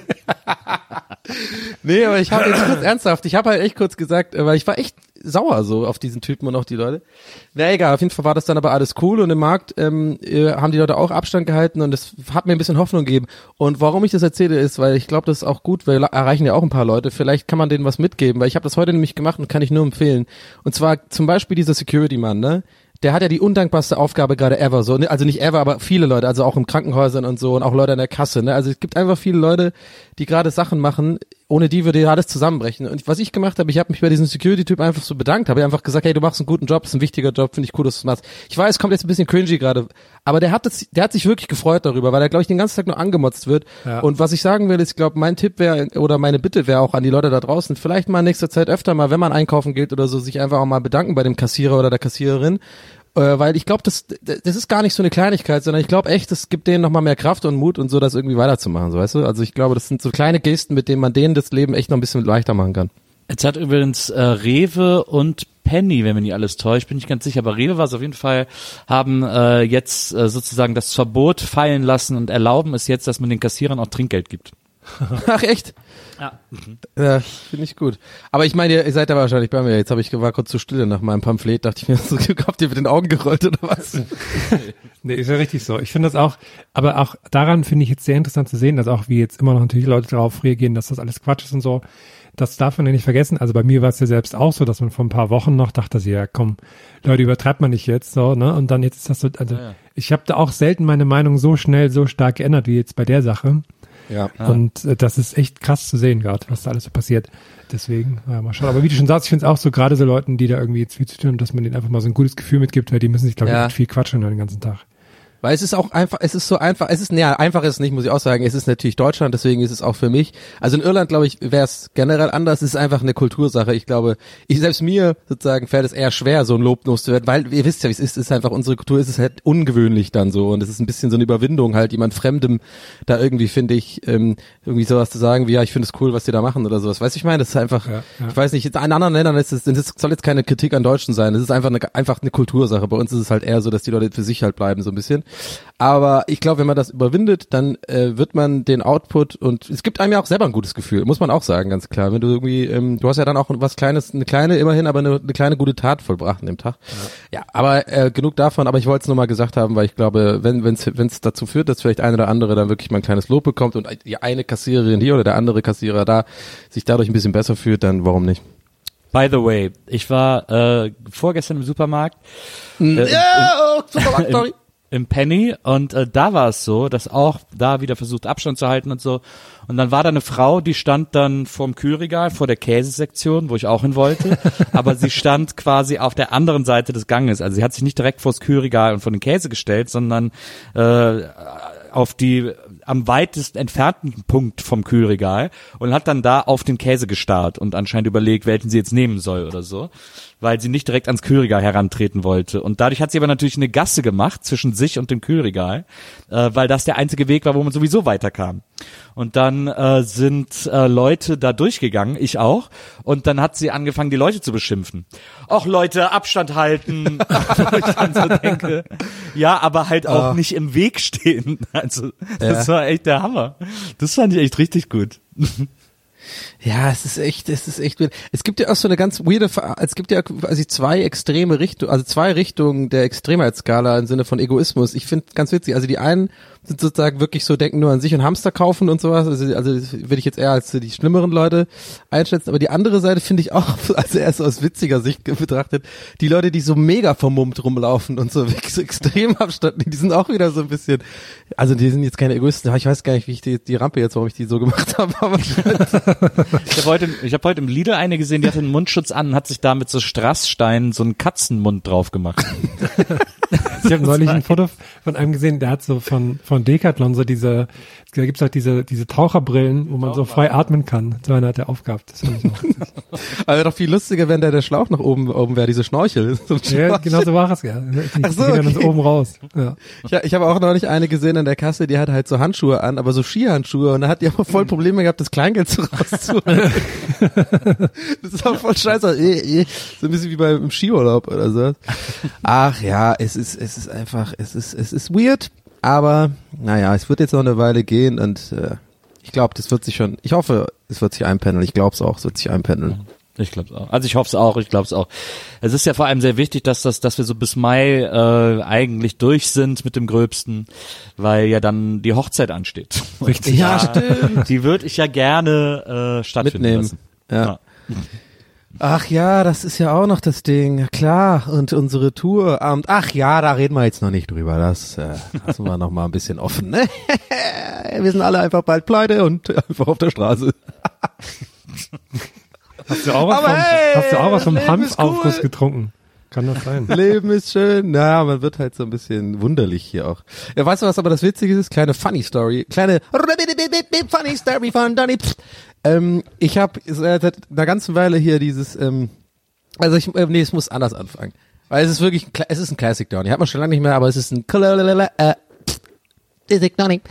Nee, aber ich habe jetzt kurz ernsthaft, ich habe halt echt kurz gesagt, weil ich war echt sauer so auf diesen Typen und auf die Leute. Na egal, auf jeden Fall war das dann aber alles cool und im Markt haben die Leute auch Abstand gehalten und das hat mir ein bisschen Hoffnung gegeben. Und warum ich das erzähle ist, weil ich glaube, das ist auch gut, wir erreichen ja auch ein paar Leute, vielleicht kann man denen was mitgeben, weil ich habe das heute nämlich gemacht und kann ich nur empfehlen. Und zwar zum Beispiel dieser Security-Mann, ne? Der hat ja die undankbarste Aufgabe gerade ever, so, ne? Also nicht ever, aber viele Leute, also auch in Krankenhäusern und so und auch Leute an der Kasse, ne? Also es gibt einfach viele Leute, die gerade Sachen machen ohne die würde ja alles zusammenbrechen. Und was ich gemacht habe, ich habe mich bei diesem Security-Typ einfach so bedankt, habe einfach gesagt, hey, du machst einen guten Job, ist ein wichtiger Job, finde ich cool, dass du es machst. Ich weiß, es kommt jetzt ein bisschen cringy gerade, aber der hat sich wirklich gefreut darüber, weil er, glaube ich, den ganzen Tag nur angemotzt wird. Ja. Und was ich sagen will, ist, ich glaube, mein Tipp wäre, oder meine Bitte wäre auch an die Leute da draußen, vielleicht mal in nächster Zeit öfter mal, wenn man einkaufen geht oder so, sich einfach auch mal bedanken bei dem Kassierer oder der Kassiererin. Weil ich glaube, das ist gar nicht so eine Kleinigkeit, sondern ich glaube echt, das gibt denen nochmal mehr Kraft und Mut und so, das irgendwie weiterzumachen, so, weißt du? Also ich glaube, das sind so kleine Gesten, mit denen man denen das Leben echt noch ein bisschen leichter machen kann. Jetzt hat übrigens Rewe und Penny, wenn mich nicht alles täuscht, bin ich ganz sicher, aber Rewe war es auf jeden Fall, haben jetzt sozusagen das Verbot fallen lassen und erlauben es jetzt, dass man den Kassierern auch Trinkgeld gibt. Ach echt? Ja. Ja, finde ich gut. Aber ich meine, ihr seid da wahrscheinlich bei mir. Jetzt war kurz zu stille nach meinem Pamphlet, dachte ich mir, so, habt ihr mit den Augen gerollt oder was? Nee, ist ja richtig so. Ich finde das auch, aber auch daran finde ich jetzt sehr interessant zu sehen, dass auch wie jetzt immer noch natürlich Leute darauf reagieren, dass das alles Quatsch ist und so. Das darf man ja nicht vergessen. Also bei mir war es ja selbst auch so, dass man vor ein paar Wochen noch dachte, ja komm, Leute, übertreibt man nicht jetzt, so, ne? Und dann jetzt ist das so, also ich habe da auch selten meine Meinung so schnell, so stark geändert wie jetzt bei der Sache. Ja. Und das ist echt krass zu sehen gerade, was da alles so passiert. Deswegen, mal schauen. Aber wie du schon sagst, ich finde es auch so, gerade so Leuten, die da irgendwie jetzt viel zu tun, dass man denen einfach mal so ein gutes Gefühl mitgibt, weil die müssen sich, glaube ich, echt viel quatschen den ganzen Tag. Weil es ist auch einfach, es ist so einfach, einfach ist es nicht, muss ich auch sagen, es ist natürlich Deutschland, deswegen ist es auch für mich. Also in Irland, glaube ich, wäre es generell anders, es ist einfach eine Kultursache. Ich glaube, selbst mir sozusagen fällt es eher schwer, so ein Lob loszuwerden, weil ihr wisst ja, wie es ist einfach unsere Kultur, ist es halt ungewöhnlich dann so und es ist ein bisschen so eine Überwindung halt, jemand Fremdem da irgendwie, finde ich, irgendwie sowas zu sagen, wie, ja, ich finde es cool, was die da machen oder sowas. Weißt du, ich meine, das ist einfach, ich weiß nicht, in anderen Ländern das soll jetzt keine Kritik an Deutschen sein, das ist einfach eine Kultursache. Bei uns ist es halt eher so, dass die Leute für sich halt bleiben, so ein bisschen. Aber ich glaube, wenn man das überwindet, dann wird man den Output und es gibt einem ja auch selber ein gutes Gefühl, muss man auch sagen, ganz klar. Wenn du irgendwie, du hast ja dann auch was Kleines, eine kleine immerhin, aber eine kleine gute Tat vollbracht an dem Tag. Ja, aber genug davon, aber ich wollte es nur mal gesagt haben, weil ich glaube, wenn es dazu führt, dass vielleicht ein oder andere dann wirklich mal ein kleines Lob bekommt und die eine Kassiererin hier oder der andere Kassierer da sich dadurch ein bisschen besser fühlt, dann warum nicht? By the way, ich war vorgestern im Supermarkt. Supermarkt, sorry. Im Penny und da war es so, dass auch da wieder versucht Abstand zu halten und so und dann war da eine Frau, die stand dann vorm Kühlregal, vor der Käsesektion, wo ich auch hin wollte, aber sie stand quasi auf der anderen Seite des Ganges, also sie hat sich nicht direkt vors Kühlregal und vor den Käse gestellt, sondern auf die am weitest entfernten Punkt vom Kühlregal und hat dann da auf den Käse gestarrt und anscheinend überlegt, welchen sie jetzt nehmen soll oder so, weil sie nicht direkt ans Kühlregal herantreten wollte. Und dadurch hat sie aber natürlich eine Gasse gemacht zwischen sich und dem Kühlregal, weil das der einzige Weg war, wo man sowieso weiterkam. Und dann sind Leute da durchgegangen, ich auch, und dann hat sie angefangen, die Leute zu beschimpfen. Och Leute, Abstand halten, wo ich dann so denke, ja, aber halt auch nicht im Weg stehen. Also das war echt der Hammer. Das fand ich echt richtig gut. Ja, es ist echt weird. Es gibt ja auch so eine ganz weirde, es gibt ja quasi zwei extreme Richtungen, also zwei Richtungen der Extremheitsskala im Sinne von Egoismus. Ich finde ganz witzig, also die einen sind sozusagen wirklich so, denken nur an sich und Hamster kaufen und sowas, also würde ich jetzt eher als die schlimmeren Leute einschätzen, aber die andere Seite finde ich auch, also erst aus witziger Sicht betrachtet, die Leute, die so mega vermummt rumlaufen und so wirklich so extrem Abstand, die sind auch wieder so ein bisschen, also die sind jetzt keine Egoisten, ich weiß gar nicht, wie ich die Rampe jetzt, warum ich die so gemacht habe, aber ich habe heute im Lidl eine gesehen, die hatte einen Mundschutz an und hat sich da mit so Strasssteinen so einen Katzenmund drauf gemacht. Ich habe neulich ein Foto von einem gesehen, der hat so von Decathlon so da gibt's halt diese Taucherbrillen, wo man so frei atmen kann. So einer hat der aufgehabt. Das fand ich auch witzig. Aber wäre doch viel lustiger, wenn der Schlauch nach oben wäre, diese Schnorchel. So ja, genau so war es, ja. Ach so, die gehen dann so oben raus. Ja. Ich habe auch neulich eine gesehen an der Kasse, die hat halt so Handschuhe an, aber so Skihandschuhe und da hat die aber voll Probleme gehabt, das Kleingeld so rauszuholen. Das ist auch voll scheiße. So ein bisschen wie beim Skiurlaub oder so. Ach ja, es ist weird, aber naja, es wird jetzt noch eine Weile gehen und ich glaube, ich hoffe, es wird sich einpendeln. Ich glaube es auch, es wird sich einpendeln. Ich glaube es auch. Also ich hoffe es auch, ich glaube es auch. Es ist ja vor allem sehr wichtig, dass wir so bis Mai eigentlich durch sind mit dem Gröbsten, weil ja dann die Hochzeit ansteht. Richtig. Ja, stimmt. Die würde ich ja gerne stattfinden mitnehmen lassen. Ja. Ach ja, das ist ja auch noch das Ding, klar. Und unsere Tour, ach ja, da reden wir jetzt noch nicht drüber. Das lassen wir noch mal ein bisschen offen. Ne? Wir sind alle einfach bald pleite und einfach auf der Straße. Hast du auch was vom Hanfaufguss getrunken? Kann das sein? Leben ist schön. Na, man wird halt so ein bisschen wunderlich hier auch. Ja, weißt du, was aber das Witzige ist? Kleine Funny Story von Donny. Ich habe seit einer ganzen Weile hier dieses, es muss anders anfangen. Weil es ist wirklich, es ist ein Classic Donny. Hat man schon lange nicht mehr, aber es ist ein Classic Donny.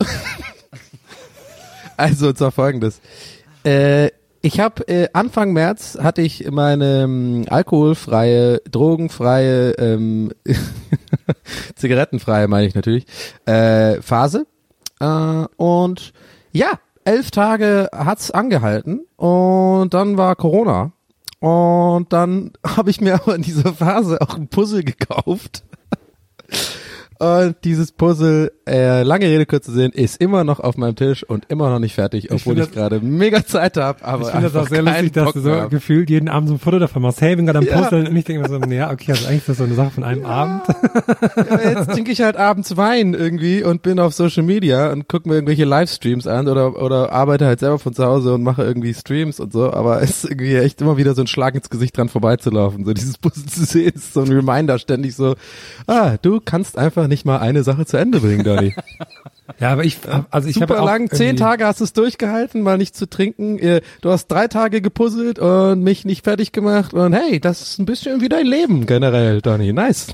Also, und zwar Folgendes. Ich habe Anfang März hatte ich meine alkoholfreie, drogenfreie, zigarettenfreie, meine ich natürlich, Phase. Und ja, 11 Tage hat's angehalten und dann war Corona. Und dann habe ich mir aber in dieser Phase auch ein Puzzle gekauft. Und dieses Puzzle, lange Rede, kurzer Sinn, ist immer noch auf meinem Tisch und immer noch nicht fertig, obwohl ich gerade mega Zeit habe. Aber ich finde das auch sehr lustig, dass du so gefühlt jeden Abend so ein Foto davon machst. Hey, bin gerade am Puzzle und ich denke mir so, ja, okay, also eigentlich ist das so eine Sache von einem Abend. Ja, jetzt trinke ich halt abends Wein irgendwie und bin auf Social Media und gucke mir irgendwelche Livestreams an oder arbeite halt selber von zu Hause und mache irgendwie Streams und so, aber es ist irgendwie echt immer wieder so ein Schlag ins Gesicht dran vorbeizulaufen. So dieses Puzzle zu sehen, ist so ein Reminder ständig so, du kannst einfach nicht mal eine Sache zu Ende bringen, Donny. Ja, aber ich super habe lang, 10 Tage hast du es durchgehalten, mal nicht zu trinken. Du hast 3 Tage gepuzzelt und mich nicht fertig gemacht und hey, das ist ein bisschen wie dein Leben generell, Donny. Nice.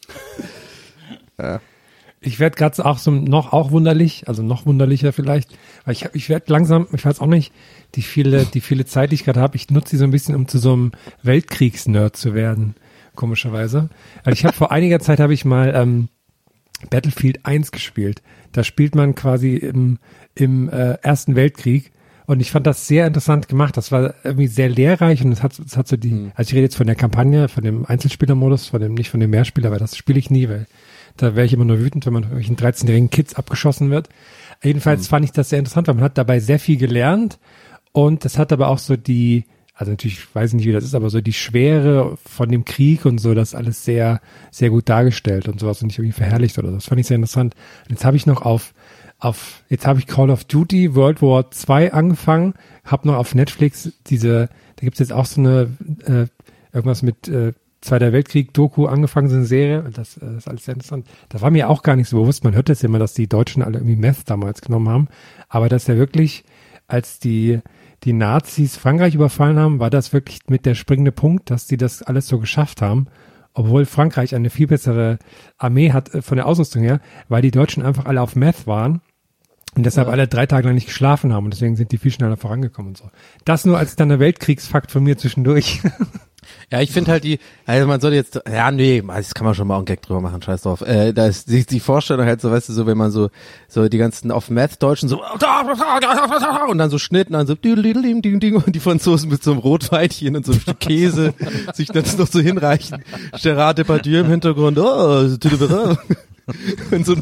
Ja. Ich werde gerade auch so noch wunderlicher vielleicht, weil ich werde langsam, ich weiß auch nicht, die viele Zeit, die ich gerade habe, ich nutze sie so ein bisschen, um zu so einem Weltkriegsnerd zu werden, komischerweise. Also ich habe vor einiger Zeit habe ich mal Battlefield 1 gespielt. Da spielt man quasi im Ersten Weltkrieg und ich fand das sehr interessant gemacht. Das war irgendwie sehr lehrreich und es hat so also ich rede jetzt von der Kampagne, von dem Einzelspielermodus, nicht von dem Mehrspieler, weil das spiele ich nie, weil da wäre ich immer nur wütend, wenn man irgendwelchen 13-jährigen Kids abgeschossen wird. Jedenfalls fand ich das sehr interessant, weil man hat dabei sehr viel gelernt und das hat aber auch so also natürlich weiß ich nicht, wie das ist, aber so die Schwere von dem Krieg und so, das alles sehr, sehr gut dargestellt und sowas und nicht irgendwie verherrlicht oder so. Das fand ich sehr interessant. Und jetzt habe ich noch jetzt habe ich Call of Duty World War 2 angefangen, habe noch auf Netflix da gibt's jetzt auch so eine, irgendwas mit Zweiter Weltkrieg-Doku angefangen, so eine Serie, und das ist alles sehr interessant. Das war mir auch gar nicht so bewusst, man hört jetzt immer, dass die Deutschen alle irgendwie Meth damals genommen haben, aber dass ja wirklich, als die Nazis Frankreich überfallen haben, war das wirklich mit der springende Punkt, dass die das alles so geschafft haben, obwohl Frankreich eine viel bessere Armee hat von der Ausrüstung her, weil die Deutschen einfach alle auf Meth waren und deshalb alle 3 Tage lang nicht geschlafen haben und deswegen sind die viel schneller vorangekommen und so. Das nur als dann der Weltkriegsfakt von mir zwischendurch. Ja, ich finde halt also man sollte jetzt, das kann man schon mal einen Gag drüber machen, scheiß drauf. Da ist die Vorstellung halt so, weißt du, so wenn man so die ganzen auf Meth-Deutschen so und dann so Schnitt und dann so und die Franzosen mit so einem Rotweinchen und so einem Stück Käse sich dann noch so hinreichen. Gerard Depardieu im Hintergrund, und so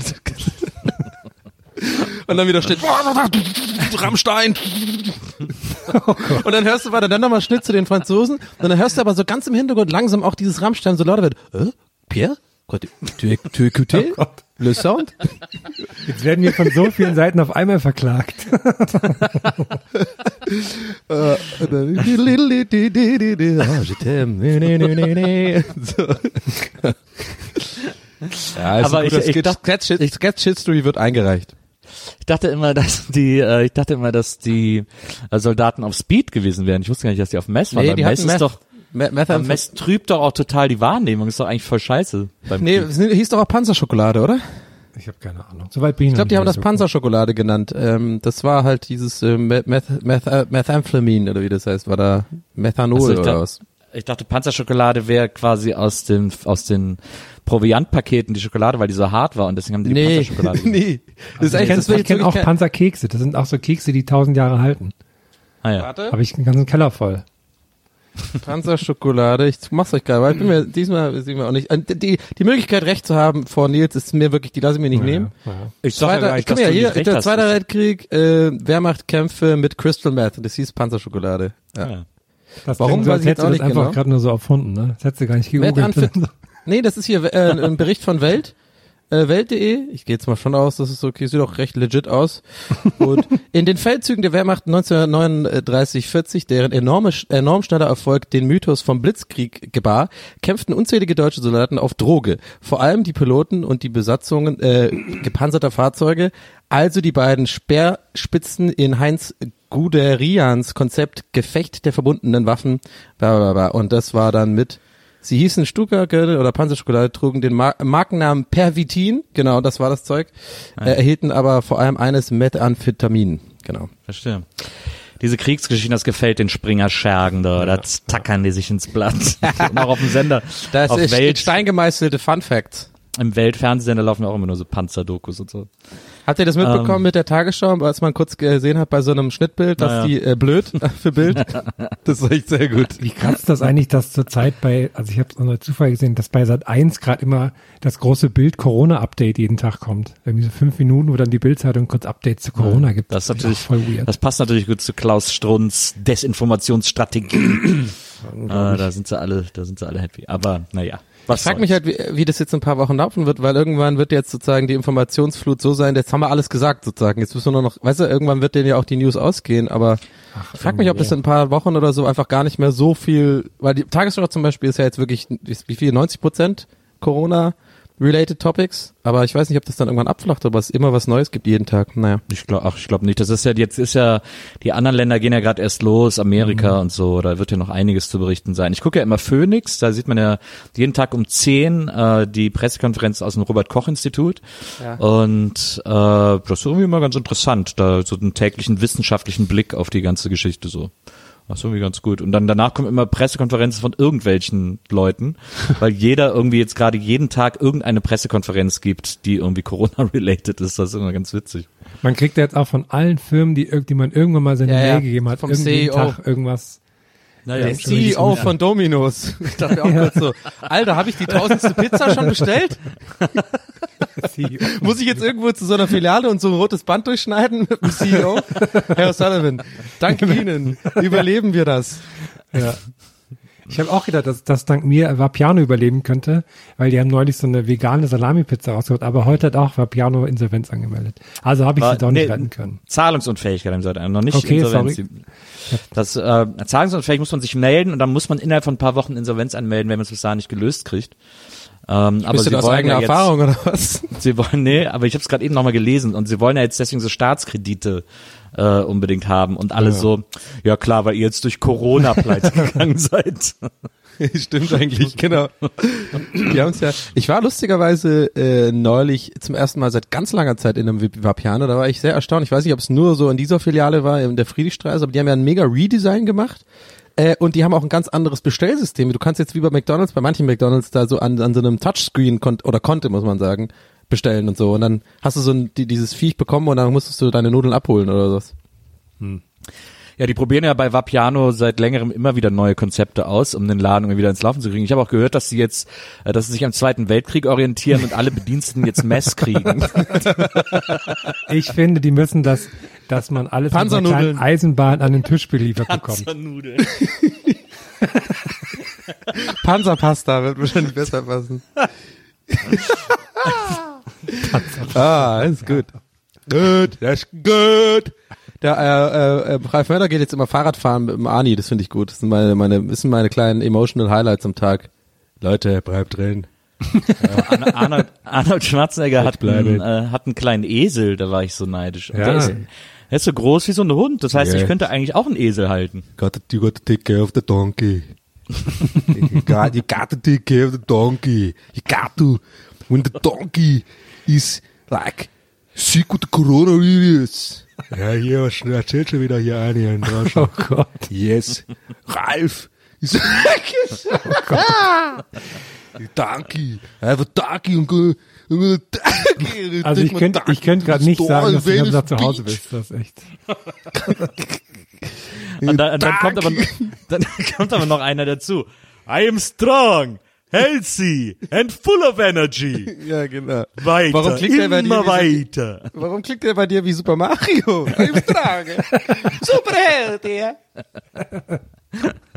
und dann wieder steht Rammstein. Und dann hörst du dann nochmal Schnitt zu den Franzosen und dann hörst du aber so ganz im Hintergrund langsam auch dieses Rammstein so lauter wird. Pierre? Tu écoutes le sound? Jetzt werden wir von so vielen Seiten auf einmal verklagt. Je t'aime. Ja, also aber Sketch-History wird eingereicht. Ich dachte immer, dass die Soldaten auf Speed gewesen wären. Ich wusste gar nicht, dass die auf Mess waren. Nee, die Mess hatten ist doch, Mess trübt doch auch total die Wahrnehmung. Ist doch eigentlich voll scheiße. Es hieß doch auch Panzerschokolade, oder? Ich habe keine Ahnung. Soweit bin ich. Ich glaube, die haben das Panzerschokolade genannt. Das war halt dieses Methamphetamine oder wie das heißt, war da Methanol oder was? Ich dachte, Panzerschokolade wäre quasi aus den Proviantpaketen die Schokolade, weil die so hart war und deswegen haben die Panzerschokolade. Nee. Das ich kenne auch Panzerkekse. Das sind auch so Kekse, die 1000 Jahre halten. Ah ja. Warte. Habe ich einen ganzen Keller voll. Panzerschokolade, ich mach's euch geil, weil ich bin mir diesmal auch nicht, die Möglichkeit recht zu haben vor Nils ist mir wirklich, die lasse ich mir nicht nehmen. Ja. Ich sag ja, guck mal hier, der Zweite Weltkrieg, Wehrmachtkämpfe mit Crystal Meth, das hieß Panzerschokolade. Ja. Warum? Weil hättest du das einfach gerade nur so erfunden, ne? Das hättest du gar nicht gegoogelt. Nee, das ist hier ein Bericht von Welt. Welt.de. Ich gehe jetzt mal schon aus, das ist okay, sieht auch recht legit aus. Und in den Feldzügen der Wehrmacht 1939-40, deren enorm schneller Erfolg den Mythos vom Blitzkrieg gebar, kämpften unzählige deutsche Soldaten auf Droge. Vor allem die Piloten und die Besatzungen gepanzerter Fahrzeuge, also die beiden Speerspitzen in Heinz Guderians Konzept Gefecht der verbundenen Waffen. Und das war dann mit Sie hießen Stuka-Gürtel oder Panzerschokolade, trugen den Markennamen Pervitin, genau, das war das Zeug, erhielten aber vor allem eines Methamphetamin, genau. Verstehe. Diese Kriegsgeschichten, das gefällt den Springer-Schergen da, das tackern die sich ins Blatt. Und auch auf dem Sender. Das ist steingemeißelte Fun Facts. Im Weltfernsehsender laufen auch immer nur so Panzerdokus und so. Habt ihr das mitbekommen mit der Tagesschau, als man kurz gesehen hat bei so einem Schnittbild, dass die blöd für Bild? Das ist echt sehr gut. Wie krass ist das eigentlich, dass zurzeit also ich habe es auch noch Zufall gesehen, dass bei Sat.1 gerade immer das große Bild-Corona-Update jeden Tag kommt. Irgendwie so 5 Minuten, wo dann die Bildzeitung kurz Updates zu Corona gibt. Das ist natürlich voll weird. Das passt natürlich gut zu Klaus Strunz Desinformationsstrategie. Da sind sie alle happy. Aber naja. Ich frage mich halt, wie das jetzt in ein paar Wochen laufen wird, weil irgendwann wird jetzt sozusagen die Informationsflut so sein, jetzt haben wir alles gesagt sozusagen, jetzt müssen wir nur noch, weißt du, irgendwann wird denen ja auch die News ausgehen, aber ich frage mich, ob das in ein paar Wochen oder so einfach gar nicht mehr so viel, weil die Tagesschau zum Beispiel ist ja jetzt wirklich, wie viel, 90% Corona-related Topics, aber ich weiß nicht, ob das dann irgendwann abflacht, aber es immer was Neues gibt jeden Tag, naja. Ich glaube nicht, das ist ja, jetzt ist ja, die anderen Länder gehen ja gerade erst los, Amerika und so, da wird ja noch einiges zu berichten sein. Ich gucke ja immer Phoenix, da sieht man ja jeden Tag um 10 die Pressekonferenz aus dem Robert-Koch-Institut und das ist irgendwie immer ganz interessant, da so einen täglichen wissenschaftlichen Blick auf die ganze Geschichte so. Das ist irgendwie ganz gut. Und dann danach kommen immer Pressekonferenzen von irgendwelchen Leuten, weil jeder irgendwie jetzt gerade jeden Tag irgendeine Pressekonferenz gibt, die irgendwie Corona-related ist. Das ist immer ganz witzig. Man kriegt ja jetzt auch von allen Firmen, die man irgendwann mal seine Mail gegeben hat, vom irgendwie CEO. Tag irgendwas. Naja, der CEO von Domino's. Ich dachte mir auch kurz so, Alter, habe ich die 1000. Pizza schon bestellt? Muss ich jetzt irgendwo zu so einer Filiale und so ein rotes Band durchschneiden mit dem CEO? Herr O'Sullivan, dank Ihnen überleben wir das. Ja. Ich habe auch gedacht, dass dank mir Vapiano überleben könnte, weil die haben neulich so eine vegane Salami-Pizza rausgeholt, aber heute hat auch Vapiano Insolvenz angemeldet. Also habe ich sie doch nicht retten können. Zahlungsunfähigkeit haben sie halt noch nicht okay, Insolvenz. Sorry. Das zahlungsunfähig muss man sich melden und dann muss man innerhalb von ein paar Wochen Insolvenz anmelden, wenn man es bis dahin nicht gelöst kriegt. Aber bist du das aus eigener Erfahrung oder was? Sie wollen, aber ich habe es gerade eben nochmal gelesen und sie wollen ja jetzt deswegen so Staatskredite unbedingt haben und alle so, ja klar, weil ihr jetzt durch Corona pleite gegangen seid. Stimmt eigentlich, genau. Die haben's ja. Ich war lustigerweise neulich zum ersten Mal seit ganz langer Zeit in einem Vapiano, da war ich sehr erstaunt. Ich weiß nicht, ob es nur so in dieser Filiale war, in der Friedrichstraße, aber die haben ja ein mega Redesign gemacht. Und die haben auch ein ganz anderes Bestellsystem. Du kannst jetzt wie bei McDonald's, bei manchen McDonald's da so an so einem Touchscreen konnte, muss man sagen, bestellen und so. Und dann hast du so dieses Viech bekommen und dann musstest du deine Nudeln abholen oder was. Ja, die probieren ja bei Vapiano seit längerem immer wieder neue Konzepte aus, um den Laden irgendwie wieder ins Laufen zu kriegen. Ich habe auch gehört, dass sie sich am Zweiten Weltkrieg orientieren und alle Bediensteten jetzt Mess kriegen. Ich finde, die müssen dass man alles mit einer kleinen Eisenbahn an den Tisch beliefert bekommt. Panzernudeln. Panzerpasta wird wahrscheinlich besser passen. Ist gut. Gut, das ist gut. Der Ralf Möller geht jetzt immer Fahrradfahren mit dem Arni, das finde ich gut. Das sind meine kleinen emotional Highlights am Tag. Leute, bleibt drin. Arnold Schwarzenegger hat einen kleinen Esel, da war ich so neidisch. Und der ist so groß wie so ein Hund, das heißt, ich könnte eigentlich auch einen Esel halten. You got to take care of the donkey. you got to take care of the donkey. You got to. When the donkey is like sick with the coronavirus. Ja, hier, was erzählt schon wieder hier eine in Deutschland. Oh Gott. Yes. Ralf. Oh Gott. Donkey. I have a donkey und donkey. Also ich könnte gerade nicht sagen, dass du ganz nach zu Hause bist. Das ist echt. Und dann kommt aber noch einer dazu. I am strong, healthy and full of energy. Ja, genau. Weiter, warum klickt immer weiter. Warum klickt er bei dir wie Super Mario? I am strong. Super healthy.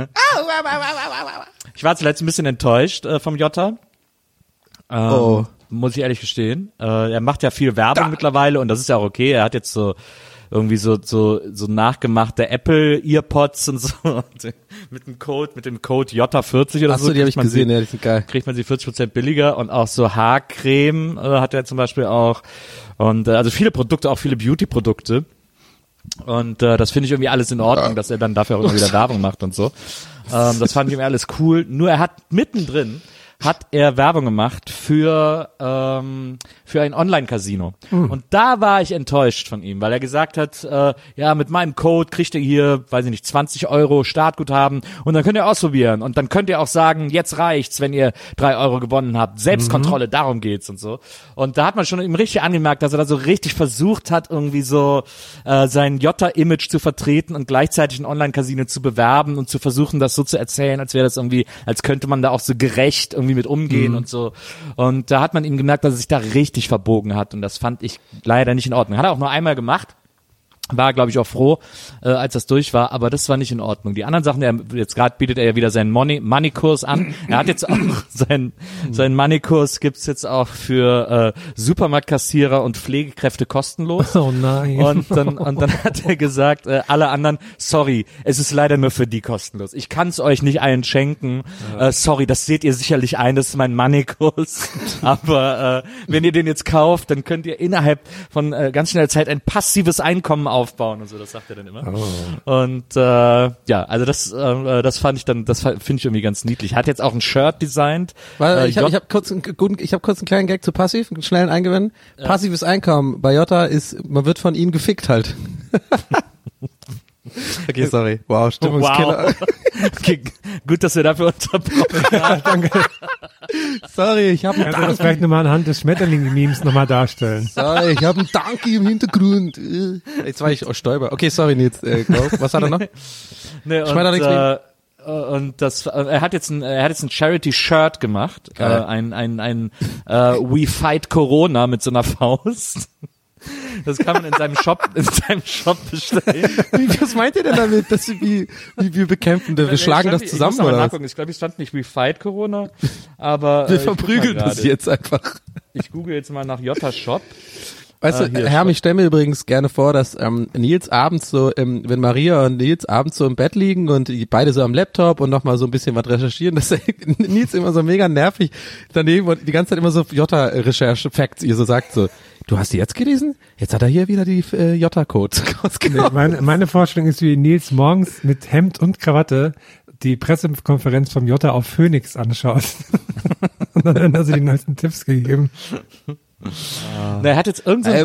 Ich war zuletzt ein bisschen enttäuscht vom Jota. muss ich ehrlich gestehen. Er macht ja viel Werbung mittlerweile und das ist ja auch okay. Er hat jetzt so irgendwie so nachgemachte Apple Earpods und so mit dem Code J40 oder so. Achso, die habe ich gesehen, ja, die sind geil. Kriegt man sie 40% billiger und auch so Haarcreme hat er zum Beispiel auch und also viele Produkte, auch viele Beauty-Produkte und das finde ich irgendwie alles in Ordnung, dass er dann dafür auch immer wieder Werbung macht und so. Das fand ich irgendwie alles cool. Nur er hat mittendrin Werbung gemacht für ein Online-Casino. Und da war ich enttäuscht von ihm, weil er gesagt hat, ja, mit meinem Code kriegt ihr hier, weiß ich nicht, 20 € Startguthaben und dann könnt ihr ausprobieren und dann könnt ihr auch sagen, jetzt reicht's, wenn ihr 3 € gewonnen habt. Selbstkontrolle, darum geht's und so. Und da hat man schon ihm richtig angemerkt, dass er da so richtig versucht hat, irgendwie so sein Jota-Image zu vertreten und gleichzeitig ein Online-Casino zu bewerben und zu versuchen, das so zu erzählen, als wäre das irgendwie, als könnte man da auch so gerecht irgendwie mit umgehen und so. Und da hat man ihm gemerkt, dass er sich da richtig verbogen hat und das fand ich leider nicht in Ordnung. Hat er auch nur einmal gemacht. War, glaube ich, auch froh, als das durch war, aber das war nicht in Ordnung. Die anderen Sachen, jetzt gerade bietet er ja wieder seinen Money-Kurs an. Er hat jetzt auch seinen Money-Kurs gibt's jetzt auch für Supermarktkassierer und Pflegekräfte kostenlos. Oh nein. Und dann hat er gesagt, alle anderen, sorry, es ist leider nur für die kostenlos. Ich kann's euch nicht allen schenken. Sorry, das seht ihr sicherlich ein, das ist mein Money-Kurs. Aber wenn ihr den jetzt kauft, dann könnt ihr innerhalb von ganz schneller Zeit ein passives Einkommen aufbauen und so, das sagt er dann immer. Und ja, also das fand ich dann, das finde ich irgendwie ganz niedlich. Hat jetzt auch ein Shirt designt. Ich hab kurz einen kleinen Gag zu Passiv, einen schnellen Einwand. Ja. Passives Einkommen bei Jota ist, man wird von ihm gefickt halt. Okay, sorry. Wow, Stimmungskiller. Wow. Okay, gut, dass wir dafür unterbrochen haben. Danke. Sorry, ich habe Kannst du das vielleicht nochmal anhand des Schmetterling-Memes nochmal darstellen? Sorry, ich habe einen Danke im Hintergrund. Jetzt war ich Stäuber. Okay, sorry, Nils. Was hat er noch? Nee, und er hat jetzt ein Charity-Shirt gemacht. Ein We Fight Corona mit so einer Faust. Das kann man in seinem Shop bestellen. Was meint ihr denn damit, dass wie wir bekämpfen? Wir schlagen das zusammen, oder was? Ich glaube, es stand nicht We Fight Corona, aber wir verprügeln das jetzt einfach. Ich google jetzt mal nach Jota Shop. Weißt du, Herr, ich stelle mir übrigens gerne vor, dass Nils abends so, wenn Maria und Nils abends so im Bett liegen und die beide so am Laptop und nochmal so ein bisschen was recherchieren, dass Nils immer so mega nervig daneben und die ganze Zeit immer so Jota-Recherche-Facts ihr so sagt so, du hast die jetzt gelesen? Jetzt hat er hier wieder die Jota-Codes rausgenommen. Nee, meine Vorstellung ist, wie Nils morgens mit Hemd und Krawatte die Pressekonferenz vom Jota auf Phoenix anschaut. Und dann hat er die neuesten Tipps gegeben. Er hat jetzt irgend so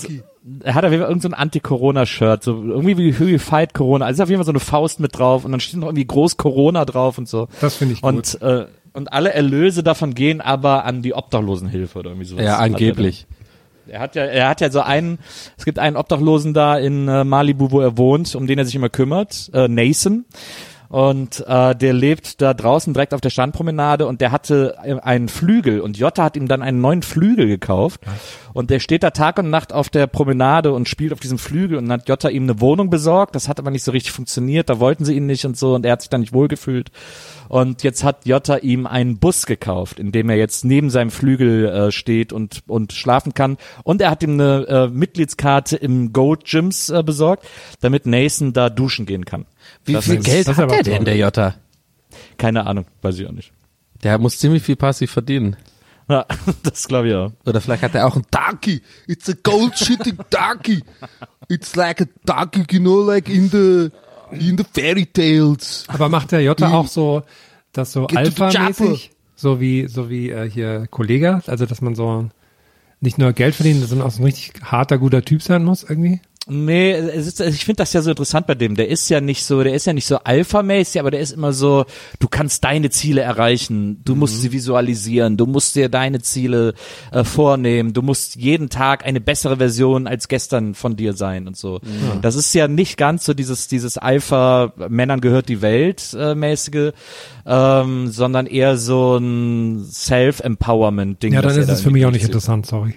ein Anti-Corona-Shirt, so irgendwie wie Fight Corona. Also ist auf jeden Fall so eine Faust mit drauf und dann steht noch irgendwie groß Corona drauf und so. Das finde ich gut. Und alle Erlöse davon gehen aber an die Obdachlosenhilfe oder irgendwie sowas. Ja, angeblich. Er hat ja so es gibt einen Obdachlosen da in Malibu, wo er wohnt, um den er sich immer kümmert, Nathan. Und der lebt da draußen direkt auf der Strandpromenade und der hatte einen Flügel und Jota hat ihm dann einen neuen Flügel gekauft und der steht da Tag und Nacht auf der Promenade und spielt auf diesem Flügel und dann hat Jota ihm eine Wohnung besorgt, das hat aber nicht so richtig funktioniert, da wollten sie ihn nicht und so und er hat sich da nicht wohlgefühlt und jetzt hat Jota ihm einen Bus gekauft, in dem er jetzt neben seinem Flügel steht und schlafen kann und er hat ihm eine Mitgliedskarte im Goat Gyms besorgt, damit Nathan da duschen gehen kann. Wie viel Geld hat der denn, der Jota? Keine Ahnung, weiß ich auch nicht. Der muss ziemlich viel passiv verdienen. Ja, das glaube ich auch. Oder vielleicht hat er auch ein Donkey. It's a gold-shitting donkey. It's like a donkey, you know, like in the fairy tales. Aber macht der Jota auch so, das so Alpha-mäßig? So wie hier Kollega? Also, dass man so nicht nur Geld verdient, sondern auch so ein richtig harter, guter Typ sein muss irgendwie? Nee, ich finde das ja so interessant bei dem. Der ist ja nicht so alphamäßig, aber der ist immer so, du kannst deine Ziele erreichen, du musst sie visualisieren, du musst dir deine Ziele vornehmen, du musst jeden Tag eine bessere Version als gestern von dir sein und so. Mhm. Das ist ja nicht ganz so dieses Alpha, Männern gehört die Welt mäßige, sondern eher so ein Self-Empowerment-Ding. Ja, dann ist es für mich auch nicht interessant, sorry.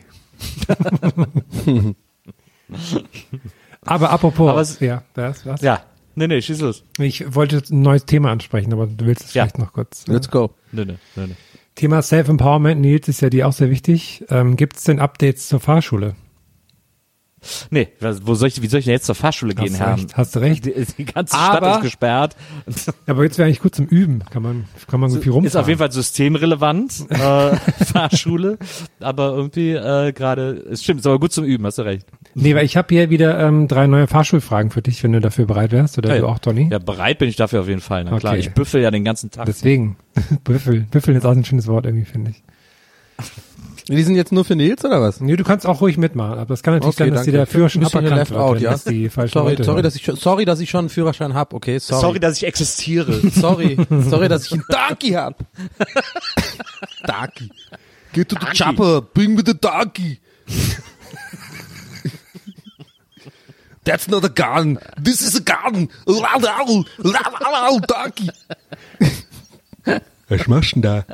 Aber apropos, was? Ja, nee, schieß los. Ich wollte ein neues Thema ansprechen, aber du willst es vielleicht noch kurz. Let's go. Nee. Thema Self-Empowerment, Nils, ist ja dir auch sehr wichtig. Gibt es denn Updates zur Fahrschule? Nee, wie soll ich denn jetzt zur Fahrschule gehen, Herr? Hast du recht. Die ganze Stadt ist gesperrt. Aber jetzt wäre eigentlich gut zum Üben. Kann man so viel rumfahren. Ist auf jeden Fall systemrelevant, Fahrschule. Aber irgendwie gerade, es stimmt, ist aber gut zum Üben, hast du recht. Nee, weil ich habe hier wieder 3 neue Fahrschulfragen für dich, wenn du dafür bereit wärst. Oder du auch, Toni? Ja, bereit bin ich dafür auf jeden Fall. Na klar, Okay. ich büffel ja den ganzen Tag. Deswegen. Büffeln ist auch ein schönes Wort irgendwie, finde ich. Die sind jetzt nur für Nils oder was? Nee, du kannst auch ruhig mitmachen, aber es kann natürlich sein, dass danke. dir der Führerschein Bisschen aberkannt left wird, out, wenn ja. das die falschen Sorry, Leute hören. dass ich schon einen Führerschein hab. Okay, sorry. Dass ich existiere. Sorry, dass ich einen Darky hab. Darky. Geh to the chopper, bring me the Darky. That's not a gun. This is a gun. Darky. Was machst du denn da?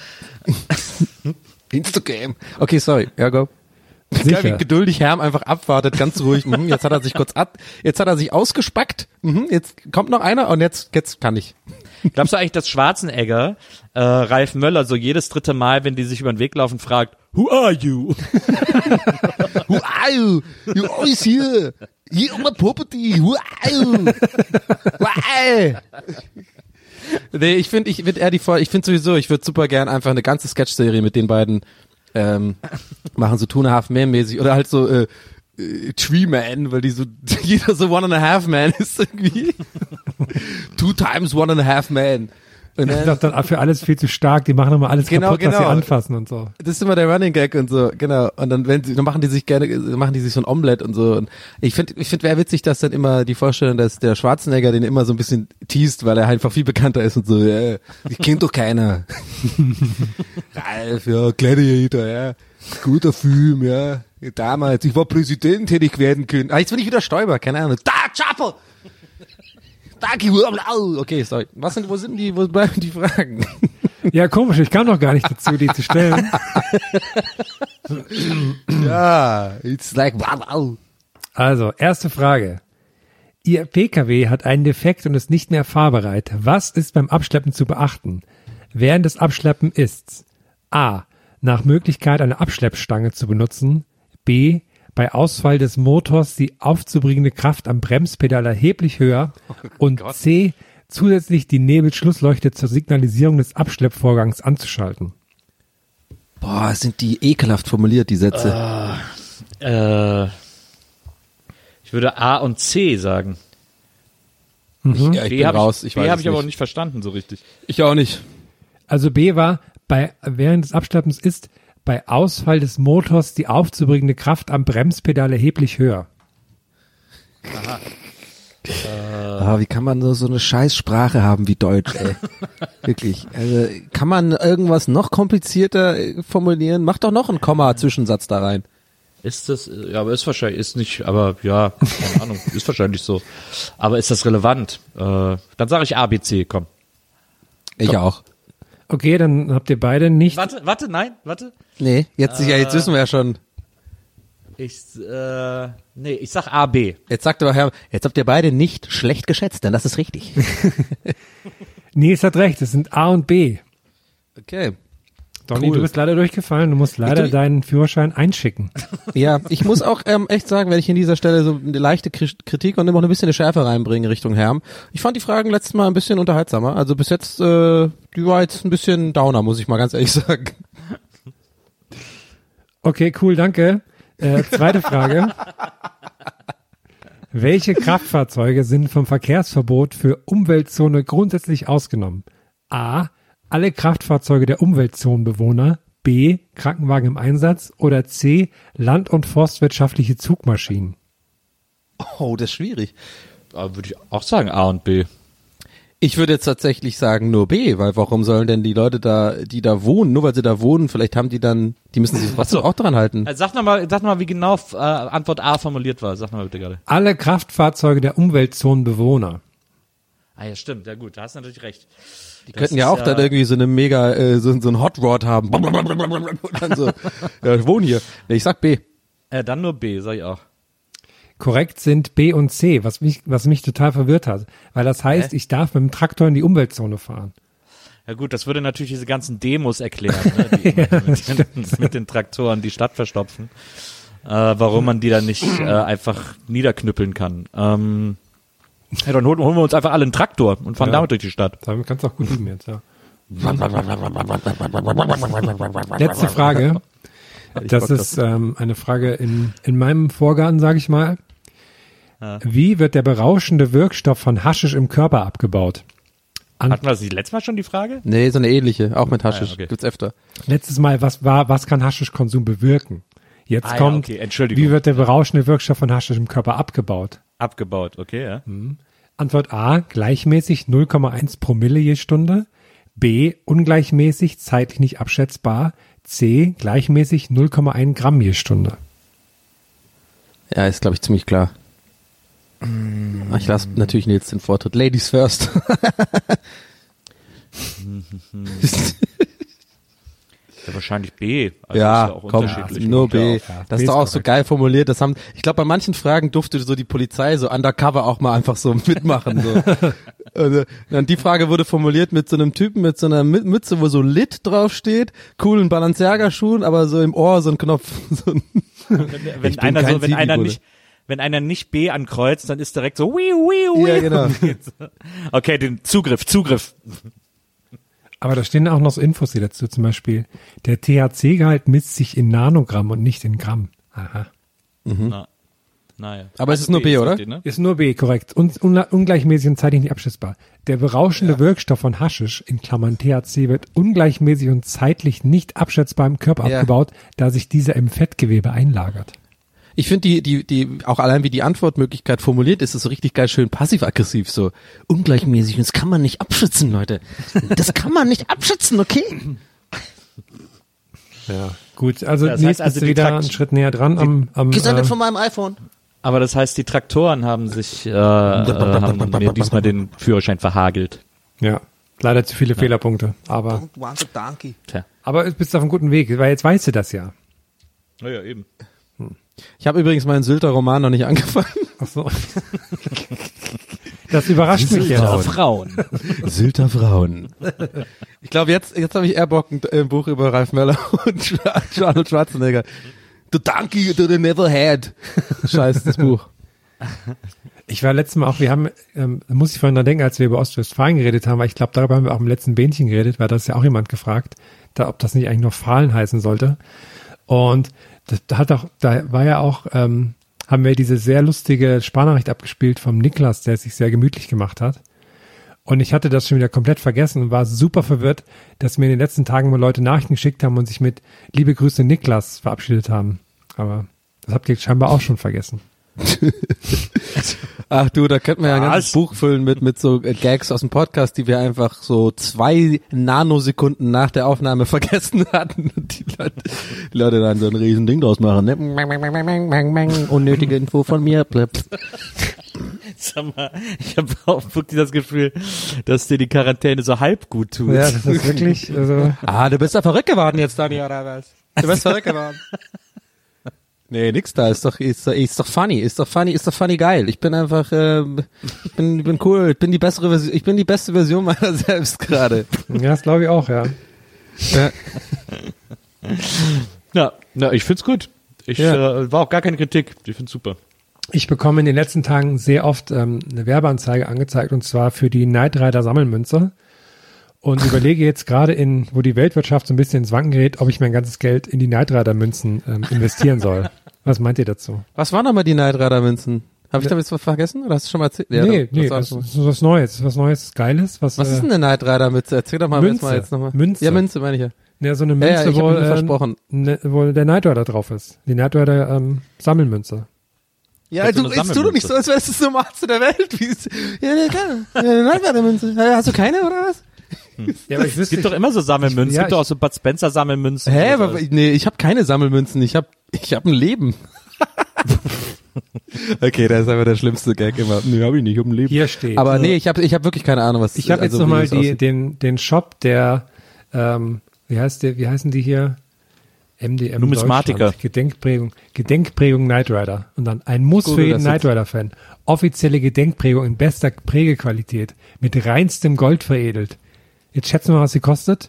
Instagram. Okay, sorry. Ja, go. Sicher. Wie geduldig Herm einfach abwartet, ganz ruhig. Jetzt hat er sich jetzt hat er sich ausgespackt. Jetzt kommt noch einer und jetzt kann ich. Glaubst du eigentlich, dass Schwarzenegger Ralf Möller so jedes dritte Mal, wenn die sich über den Weg laufen, fragt, who are you? Who are you? You always here. Here on my property. Who are you? Why? Nee, ich finde sowieso, ich würde super gern einfach eine ganze Sketch-Serie mit den beiden machen, so 2.5 Man mäßig oder halt so Tree Man, weil die so jeder so 1.5 Man ist irgendwie. 2 times 1.5 Man. Und Das ist doch dann für alles viel zu stark. Die machen immer alles kaputt, was sie anfassen und so. Das ist immer der Running Gag und so, genau. Und dann machen die sich so ein Omelett und so. Und ich finde, wäre witzig, dass dann immer die Vorstellung, dass der Schwarzenegger den immer so ein bisschen teast, weil er einfach viel bekannter ist und so, ja, ich kennt doch keiner. Ralf, ja, Gladiator, ja. Guter Film, ja. Damals, ich war Präsident, hätte ich werden können. Jetzt bin ich wieder Stoiber, keine Ahnung. Da, Chapel! Okay, sorry. Wo bleiben die Fragen? Ja, komisch, ich kam doch gar nicht dazu, die zu stellen. Ja, it's like wow. Also, erste Frage. Ihr PKW hat einen Defekt und ist nicht mehr fahrbereit. Was ist beim Abschleppen zu beachten? Während des Abschleppen ist's A. Nach Möglichkeit eine Abschleppstange zu benutzen. B. Bei Ausfall des Motors die aufzubringende Kraft am Bremspedal erheblich höher. Und C. Zusätzlich die Nebelschlussleuchte zur Signalisierung des Abschleppvorgangs anzuschalten. Boah, sind die ekelhaft formuliert, die Sätze. Ich würde A und C sagen. Ja, ich B bin habe raus. ich, hab ich aber auch nicht verstanden so richtig. Ich auch nicht. Also B war, während des Abschleppens ist bei Ausfall des Motors die aufzubringende Kraft am Bremspedal erheblich höher. Wie kann man so eine Scheißsprache haben wie Deutsch, ey? Wirklich. Also, kann man irgendwas noch komplizierter formulieren? Mach doch noch einen Komma-Zwischensatz da rein. Ist das, ja, aber ist wahrscheinlich, ist nicht, aber ja, keine Ahnung, ist wahrscheinlich so. Aber ist das relevant? Dann sage ich A, B, C, komm. Ich auch. Okay, dann habt ihr beide nicht. Warte, nein, warte. Nee, jetzt wissen wir ja schon. Ich sag A, B. Jetzt sagt aber Herr, jetzt habt ihr beide nicht schlecht geschätzt, denn das ist richtig. Nils hat recht, es sind A und B. Okay. Donny, Cool. du bist leider durchgefallen, du musst leider deinen Führerschein einschicken. Ja, ich muss auch echt sagen, wenn ich in dieser Stelle so eine leichte Kritik und immer noch ein bisschen eine Schärfe reinbringe Richtung Herm. Ich fand die Fragen letztes Mal ein bisschen unterhaltsamer. Also bis jetzt, die war jetzt ein bisschen downer, muss ich mal ganz ehrlich sagen. Okay, cool, danke. Zweite Frage. Welche Kraftfahrzeuge sind vom Verkehrsverbot für Umweltzone grundsätzlich ausgenommen? A. Alle Kraftfahrzeuge der Umweltzonenbewohner. B. Krankenwagen im Einsatz. Oder C. Land- und forstwirtschaftliche Zugmaschinen. Oh, das ist schwierig. Aber würde ich auch sagen A und B. Ich würde jetzt tatsächlich sagen nur B, weil warum sollen denn die Leute da, die da wohnen, nur weil sie da wohnen, vielleicht haben die müssen sich trotzdem auch dran halten. Sag noch mal, wie genau Antwort A formuliert war. Sag noch mal bitte gerade. Alle Kraftfahrzeuge der Umweltzonenbewohner. Ah ja, stimmt, ja gut, da hast du natürlich recht. Die könnten ja auch dann irgendwie so eine mega, so ein Hot Rod haben. Und dann so, ja, ich wohne hier. Nee, ich sag B. Dann nur B, sag ich auch. Korrekt sind B und C, was mich total verwirrt hat. Weil das heißt, ich darf mit dem Traktor in die Umweltzone fahren. Ja gut, das würde natürlich diese ganzen Demos erklären, ne, die immer mit den Traktoren die Stadt verstopfen. Warum man die dann nicht einfach niederknüppeln kann. Ja, dann holen wir uns einfach alle einen Traktor und fahren damit durch die Stadt. Damit kannst du auch gut leben jetzt, ja. Letzte Frage. Das ist eine Frage in meinem Vorgarten, sage ich mal. Ja. Wie wird der berauschende Wirkstoff von Haschisch im Körper abgebaut? Hatten wir das letztes Mal schon die Frage? Nee, so eine ähnliche, auch mit Haschisch. Okay. Gibt's öfter. Letztes Mal, was kann Haschischkonsum bewirken? Jetzt kommt, Entschuldigung. wie wird der berauschende Wirkstoff von Haschisch im Körper abgebaut? Abgebaut, okay, ja. Antwort A, gleichmäßig 0,1 Promille je Stunde. B, ungleichmäßig, zeitlich nicht abschätzbar. C, gleichmäßig 0,1 Gramm je Stunde. Ja, ist, glaube ich, ziemlich klar. Ich lasse natürlich Nils den Vortritt. Ladies first. Ja, wahrscheinlich B. Also ja, ist ja auch komm, unterschiedlich. nur B. Ja, Das B ist doch ist auch so korrekt. geil formuliert. Ich glaube, bei manchen Fragen durfte so die Polizei so undercover auch mal einfach so mitmachen. So. Also, und die Frage wurde formuliert mit so einem Typen mit so einer Mütze, wo so Lit draufsteht, coolen Balenciaga-Schuhen, aber so im Ohr so ein Knopf. So ein Wenn einer nicht B ankreuzt, dann ist direkt so wiu. Ja, genau. Okay, den Zugriff. Aber da stehen auch noch so Infos hier dazu, zum Beispiel, der THC-Gehalt misst sich in Nanogramm und nicht in Gramm. Aha. Naja. Aber es ist nur B, oder? richtig, ne? Ist nur B, korrekt. Und ungleichmäßig und zeitlich nicht abschätzbar. Der berauschende Wirkstoff von Haschisch, in Klammern THC, wird ungleichmäßig und zeitlich nicht abschätzbar im Körper abgebaut, da sich dieser im Fettgewebe einlagert. Ich finde die auch allein wie die Antwortmöglichkeit formuliert ist, ist so richtig geil schön passiv-aggressiv, so ungleichmäßig. Und das kann man nicht abschätzen, Leute. Das kann man nicht abschätzen, okay? Ja, gut. Also Das nächstes heißt also, ist wieder einen Schritt näher dran am Gesendet von meinem iPhone. Aber das heißt, die Traktoren haben sich haben mir diesmal den Führerschein verhagelt. ja, leider zu viele Fehlerpunkte. Aber Tja. du bist auf einem guten Weg, weil jetzt weißt du das ja. Naja, eben. Ich habe übrigens meinen Sylter Roman noch nicht angefangen. Ach so. Das überrascht mich ja. Frauen. Sylter Frauen. Ich glaube, jetzt habe ich eher Bock, ein Buch über Ralf Möller und Arnold Schwarzenegger. The donkey that they never had. Scheiß, das Buch. Ich war letztes Mal auch, wir haben, muss ich vorhin dran denken, als wir über Ostwestfalen geredet haben, weil ich glaube, darüber haben wir auch im letzten Bähnchen geredet, weil das ja auch jemand gefragt, ob das nicht eigentlich noch Fahlen heißen sollte. Und da war ja auch, haben wir diese sehr lustige Sprachnachricht abgespielt vom Niklas, der es sich sehr gemütlich gemacht hat. Und ich hatte das schon wieder komplett vergessen und war super verwirrt, dass mir in den letzten Tagen mal Leute Nachrichten geschickt haben und sich mit Liebe Grüße Niklas verabschiedet haben. Aber das habt ihr scheinbar auch schon vergessen. Ach du, da könnten wir ja ein ganzes Buch füllen mit so Gags aus dem Podcast, die wir einfach so 2 Nanosekunden nach der Aufnahme vergessen hatten. Und die Leute dann so ein riesen Ding draus machen. Ne? Unnötige Info von mir. Sag mal, ich habe auch wirklich das Gefühl, dass dir die Quarantäne so halb gut tut. Ja, das ist wirklich, also. Du bist ja verrückt geworden jetzt, Dani, oder was? Du bist verrückt geworden. Nee, nix da, ist doch funny geil. Ich bin einfach, ich bin cool, ich bin die beste Version meiner selbst gerade. Ja, das glaube ich auch, ja. Ja, ich find's gut. War auch gar keine Kritik. Ich find's super. Ich bekomme in den letzten Tagen sehr oft eine Werbeanzeige angezeigt, und zwar für die Knight Rider Sammelmünze. Und überlege jetzt gerade wo die Weltwirtschaft so ein bisschen ins Wanken gerät, ob ich mein ganzes Geld in die Knight Rider Münzen investieren soll. Was meint ihr dazu? Was waren nochmal die Knight Rider Münzen? Habe ich damit was vergessen oder hast du schon mal erzählt? Ja, nee, das ist was Neues, Geiles. Was ist denn eine Knight Rider Münze? Erzähl doch mal jetzt nochmal. Münze. Ja, Münze meine ich ja. Ja, so eine Münze, ich hab versprochen. Wo der Knight Rider drauf ist. Die Knight Rider Sammelmünze. Ja, jetzt tu doch nicht so, als wärst du das Normalste der Welt. Ja, klar. Eine Knight Rider Münze. Hast du keine oder was? Ja, aber Es gibt doch immer so Sammelmünzen. Es gibt doch auch so Bud Spencer Sammelmünzen. Hä? Aber, nee, ich habe keine Sammelmünzen. Ich hab ein Leben. Okay, das ist aber der schlimmste Gag immer. Nee, hab ich nicht. Ich hab ein Leben. Hier steht. Aber nee, ich hab wirklich keine Ahnung, was. Ich habe jetzt nochmal den Shop der, wie heißen die hier? MDM Numismatiker. Gedenkprägung Knight Rider. Und dann ein Muss für jeden Knight Rider-Fan. Offizielle Gedenkprägung in bester Prägequalität. Mit reinstem Gold veredelt. Jetzt schätzen wir mal, was sie kostet.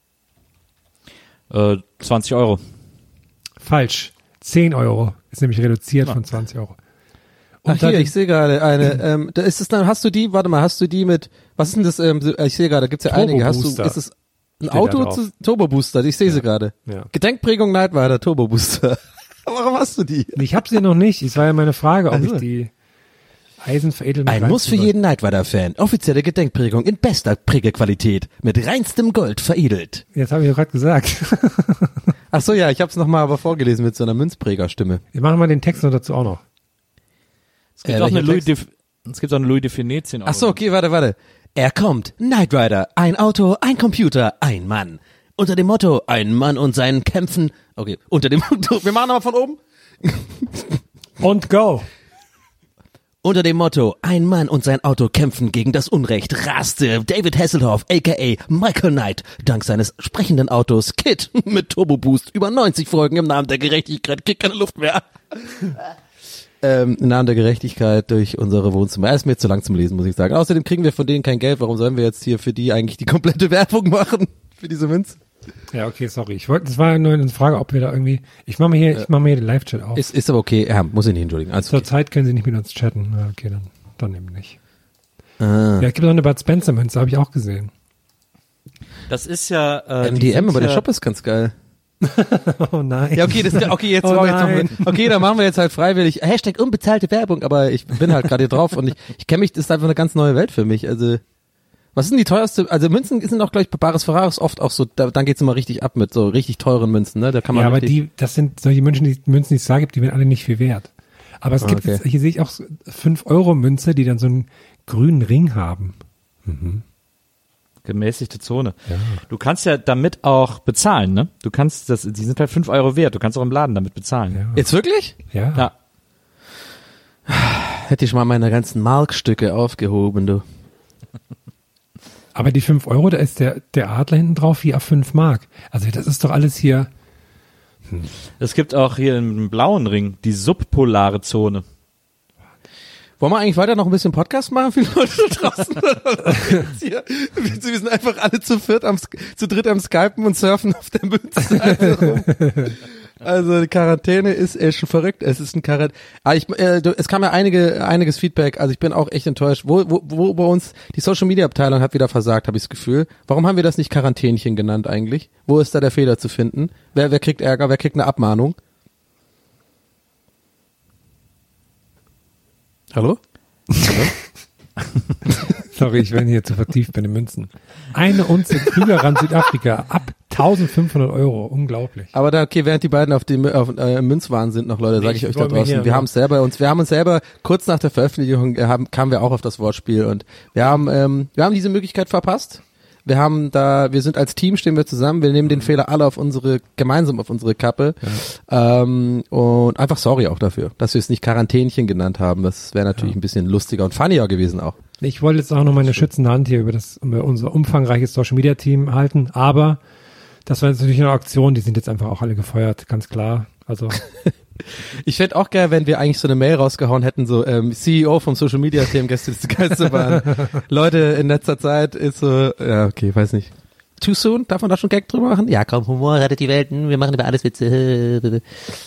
20 Euro. Falsch. 10 Euro. Ist nämlich reduziert von 20 Euro. Ach hier, ich sehe gerade eine, da ist es dann, hast du die mit, was ist denn das, ich sehe gerade, gibt's ja einige, ist es ein Turbo Booster, ich sehe sie gerade. Ja. Gedenkprägung Knight Rider Turbo Booster. Warum hast du die? Ich habe sie noch nicht. Es war ja meine Frage, ob ich die Eisenveredelung. Ein Muss für jeden Knight Rider Fan. Offizielle Gedenkprägung in bester Prägequalität. Mit reinstem Gold veredelt. Jetzt habe ich ja gerade gesagt. Ach so, ja, ich habe es nochmal aber vorgelesen mit so einer Münzprägerstimme. Wir machen mal den Text noch dazu auch noch. Es gibt auch eine Louis de Funès 10 Euro. Ach so, okay, warte. Er kommt. Knight Rider. Ein Auto, ein Computer, ein Mann. Unter dem Motto, ein Mann und seinen Kämpfen. Okay, unter dem Motto, wir machen aber von oben. Und go. Unter dem Motto, ein Mann und sein Auto kämpfen gegen das Unrecht, raste David Hasselhoff, aka Michael Knight, dank seines sprechenden Autos Kit mit Turbo Boost über 90 Folgen im Namen der Gerechtigkeit, kriegt keine Luft mehr. Im Namen der Gerechtigkeit durch unsere Wohnzimmer. Er ist mir zu lang zum Lesen, muss ich sagen. Außerdem kriegen wir von denen kein Geld. Warum sollen wir jetzt hier für die eigentlich die komplette Werbung machen? Für diese Münze? Ja, okay, sorry. Das war nur eine Frage, ob wir da irgendwie, ich mache mir hier den Live-Chat auf. Ist aber okay. Ja, muss ich nicht entschuldigen. Also Zur Zeit können Sie nicht mit uns chatten. Ja, okay, dann eben nicht. Ah. Ja, es gibt noch eine Bud Spencer Münze, habe ich auch gesehen. Das ist ja MDM, aber der Shop ist ganz geil. Oh nein. Ja, okay, jetzt okay, dann machen wir jetzt halt freiwillig Hashtag unbezahlte Werbung, aber ich bin halt gerade hier drauf und ich kenne mich, das ist einfach eine ganz neue Welt für mich. Also, was ist denn die teuerste, also Münzen sind auch, glaube ich, bei Bares Ferraris oft auch so, dann geht's immer richtig ab mit so richtig teuren Münzen, ne? Da kann man ja, aber das sind solche Münzen, die es da gibt, die werden alle nicht viel wert. Aber es gibt jetzt, hier sehe ich auch 5-Euro-Münze, die dann so einen grünen Ring haben. Mhm. Gemäßigte Zone. Ja. Du kannst ja damit auch bezahlen, ne? Die sind halt 5 Euro wert. Du kannst auch im Laden damit bezahlen. Ja. Jetzt wirklich? Ja. Hätte ich mal meine ganzen Markstücke aufgehoben, du. Aber die 5 Euro, da ist der Adler hinten drauf wie auf 5 Mark. Also das ist doch alles hier. Es gibt auch hier im blauen Ring die subpolare Zone. Wollen wir eigentlich weiter noch ein bisschen Podcast machen für die Leute da draußen? Wir sind einfach alle zu dritt am Skypen und surfen auf der Münzseite rum. Also die Quarantäne ist schon verrückt. Es ist ein es kam ja einiges Feedback. Also ich bin auch echt enttäuscht. Wo bei uns die Social Media Abteilung hat wieder versagt, habe ich das Gefühl. Warum haben wir das nicht Quarantänchen genannt eigentlich? Wo ist da der Fehler zu finden? Wer kriegt Ärger? Wer kriegt eine Abmahnung? Hallo? Sorry, ich bin hier zu vertieft bei den Münzen. Eine Unze Krügerrand Südafrika ab 1.500 Euro. Unglaublich. Aber während die beiden auf Münzwahn sind noch, Leute, sage ich euch da draußen. Wir haben uns selber kurz nach der Veröffentlichung kamen wir auch auf das Wortspiel und wir haben diese Möglichkeit verpasst. Wir sind als Team, stehen wir zusammen, wir nehmen den Fehler alle gemeinsam auf unsere Kappe. Ja. Und einfach sorry auch dafür, dass wir es nicht Quarantänchen genannt haben. Das wäre natürlich ein bisschen lustiger und funnier gewesen auch. Ich wollte jetzt auch noch meine schützende Hand hier über unser umfangreiches Social Media Team halten, aber das war jetzt natürlich eine Aktion, die sind jetzt einfach auch alle gefeuert, ganz klar. Also ich fände auch geil, wenn wir eigentlich so eine Mail rausgehauen hätten, so CEO vom Social Media Team, Gäste des Geisterbahn. Leute, in letzter Zeit ist so, ja, okay, weiß nicht. Too soon? Darf man da schon Gag drüber machen? Ja, komm, Humor rettet die Welt, wir machen über alles Witze.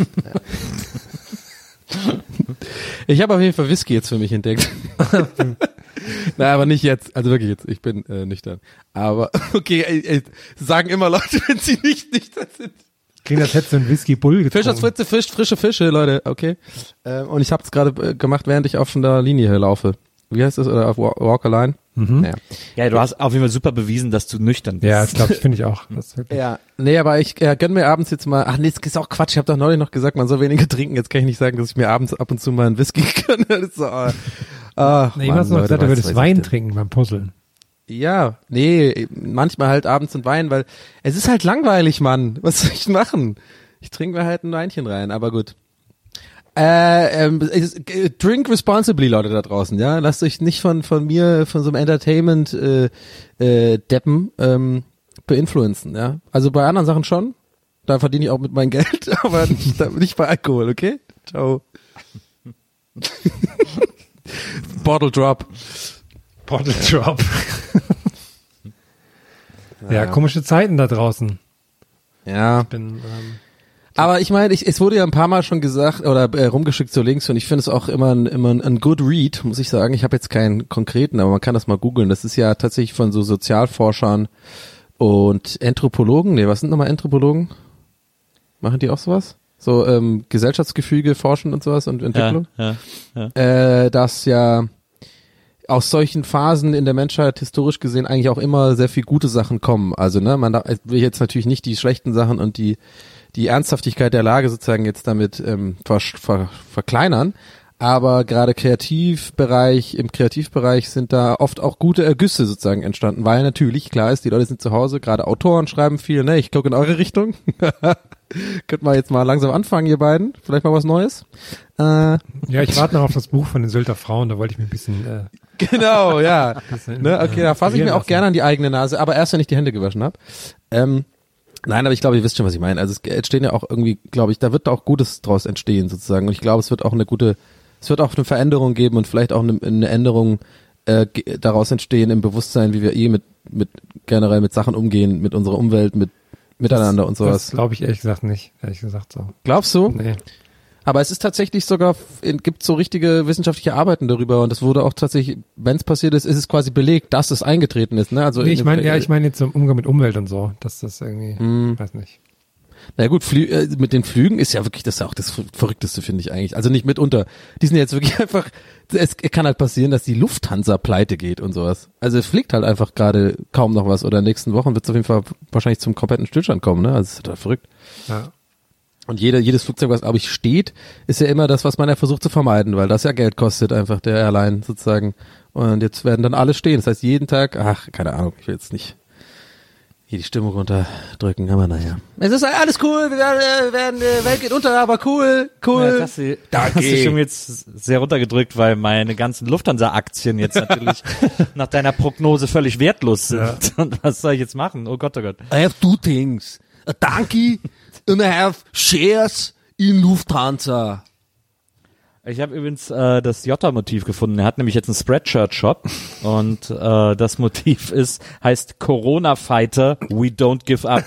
Ich habe auf jeden Fall Whisky jetzt für mich entdeckt. Na, aber nicht jetzt, also wirklich jetzt, ich bin nüchtern. Aber, okay, sagen immer Leute, wenn sie nicht nüchtern sind. Klingt, als hättest du einen Whisky Bull getrunken. Fisch aus Fritze fischt frische Fische, Leute, okay. Und ich habe es gerade gemacht, während ich auf der Linie laufe. Wie heißt das? Oder auf Walk a Line? Mhm. Ja, du hast auf jeden Fall super bewiesen, dass du nüchtern bist. Ja, das glaube ich, finde ich auch. Das ja, nee, aber ich gönn mir abends jetzt mal, ach nee, das ist auch Quatsch, ich habe doch neulich noch gesagt, man soll weniger trinken, jetzt kann ich nicht sagen, dass ich mir abends ab und zu mal einen Whisky gönne. Das ist so, nee, ich hast noch gesagt, du würdest Wein trinken beim Puzzeln. Ja, nee, manchmal halt abends einen Wein, weil es ist halt langweilig, Mann. Was soll ich machen? Ich trinke mir halt ein Weinchen rein, aber gut. Drink responsibly, Leute da draußen, ja. Lasst euch nicht von mir, von so einem Entertainment Deppen beinfluenzen, ja. Also bei anderen Sachen schon. Da verdiene ich auch mit meinem Geld, aber nicht bei Alkohol, okay? Ciao. Bottle Drop. Ja, komische Zeiten da draußen. Ja. Aber ich meine, es wurde ja ein paar Mal schon gesagt oder rumgeschickt zu Links und ich finde es auch immer ein good read, muss ich sagen. Ich habe jetzt keinen konkreten, aber man kann das mal googeln. Das ist ja tatsächlich von so Sozialforschern und Anthropologen. Nee, was sind nochmal Anthropologen? Machen die auch sowas? So Gesellschaftsgefüge forschen und sowas und Entwicklung? Ja. Dass ja aus solchen Phasen in der Menschheit historisch gesehen eigentlich auch immer sehr viel gute Sachen kommen. Also ne, man will jetzt natürlich nicht die schlechten Sachen und die Ernsthaftigkeit der Lage sozusagen jetzt damit verkleinern, aber gerade im Kreativbereich sind da oft auch gute Ergüsse sozusagen entstanden, weil natürlich, klar ist, die Leute sind zu Hause, gerade Autoren schreiben viel, ne, ich gucke in eure Richtung. Könnt mal jetzt mal langsam anfangen, ihr beiden, vielleicht mal was Neues. Ja, ich warte noch auf das Buch von den Sylter Frauen, da wollte ich mir ein bisschen genau, ja. Ne, okay, da fasse ich mir auch gerne an die eigene Nase, aber erst, wenn ich die Hände gewaschen habe. Nein, aber ich glaube, ihr wisst schon, was ich meine. Also es entstehen ja auch irgendwie, glaube ich, da wird auch Gutes draus entstehen sozusagen. Und ich glaube, es wird auch eine Veränderung geben und vielleicht auch eine Änderung daraus entstehen im Bewusstsein, wie wir mit generell mit Sachen umgehen, mit unserer Umwelt, miteinander und sowas. Das glaube ich ehrlich gesagt so. Glaubst du? Nee. Aber es ist tatsächlich sogar, gibt so richtige wissenschaftliche Arbeiten darüber und es wurde auch tatsächlich, wenn es passiert ist es quasi belegt, dass es eingetreten ist. Ne? Also nee, ich meine jetzt im Umgang mit Umwelt und so, dass das irgendwie, weiß nicht. Na gut, mit den Flügen ist ja wirklich, das ist ja auch das Verrückteste, finde ich eigentlich. Also nicht mitunter. Die sind jetzt wirklich einfach, es kann halt passieren, dass die Lufthansa pleite geht und sowas. Also es fliegt halt einfach gerade kaum noch was oder in den nächsten Wochen wird es auf jeden Fall wahrscheinlich zum kompletten Stillstand kommen, ne? Also es ist total verrückt. Ja. Und jedes Flugzeug, was, glaube ich, steht, ist ja immer das, was man ja versucht zu vermeiden, weil das ja Geld kostet, einfach der Airline sozusagen. Und jetzt werden dann alle stehen. Das heißt, jeden Tag, keine Ahnung, ich will jetzt nicht hier die Stimmung runterdrücken, aber naja. Es ist alles cool, die Welt geht unter, aber cool. Ja, das hast du schon jetzt sehr runtergedrückt, weil meine ganzen Lufthansa-Aktien jetzt natürlich nach deiner Prognose völlig wertlos sind. Ja. Und was soll ich jetzt machen? Oh Gott, oh Gott. I have two things. A donkey and I have shares in Lufthansa. Ich habe übrigens das Jota-Motiv gefunden. Er hat nämlich jetzt einen Spreadshirt-Shop und das Motiv heißt Corona Fighter, we don't give up.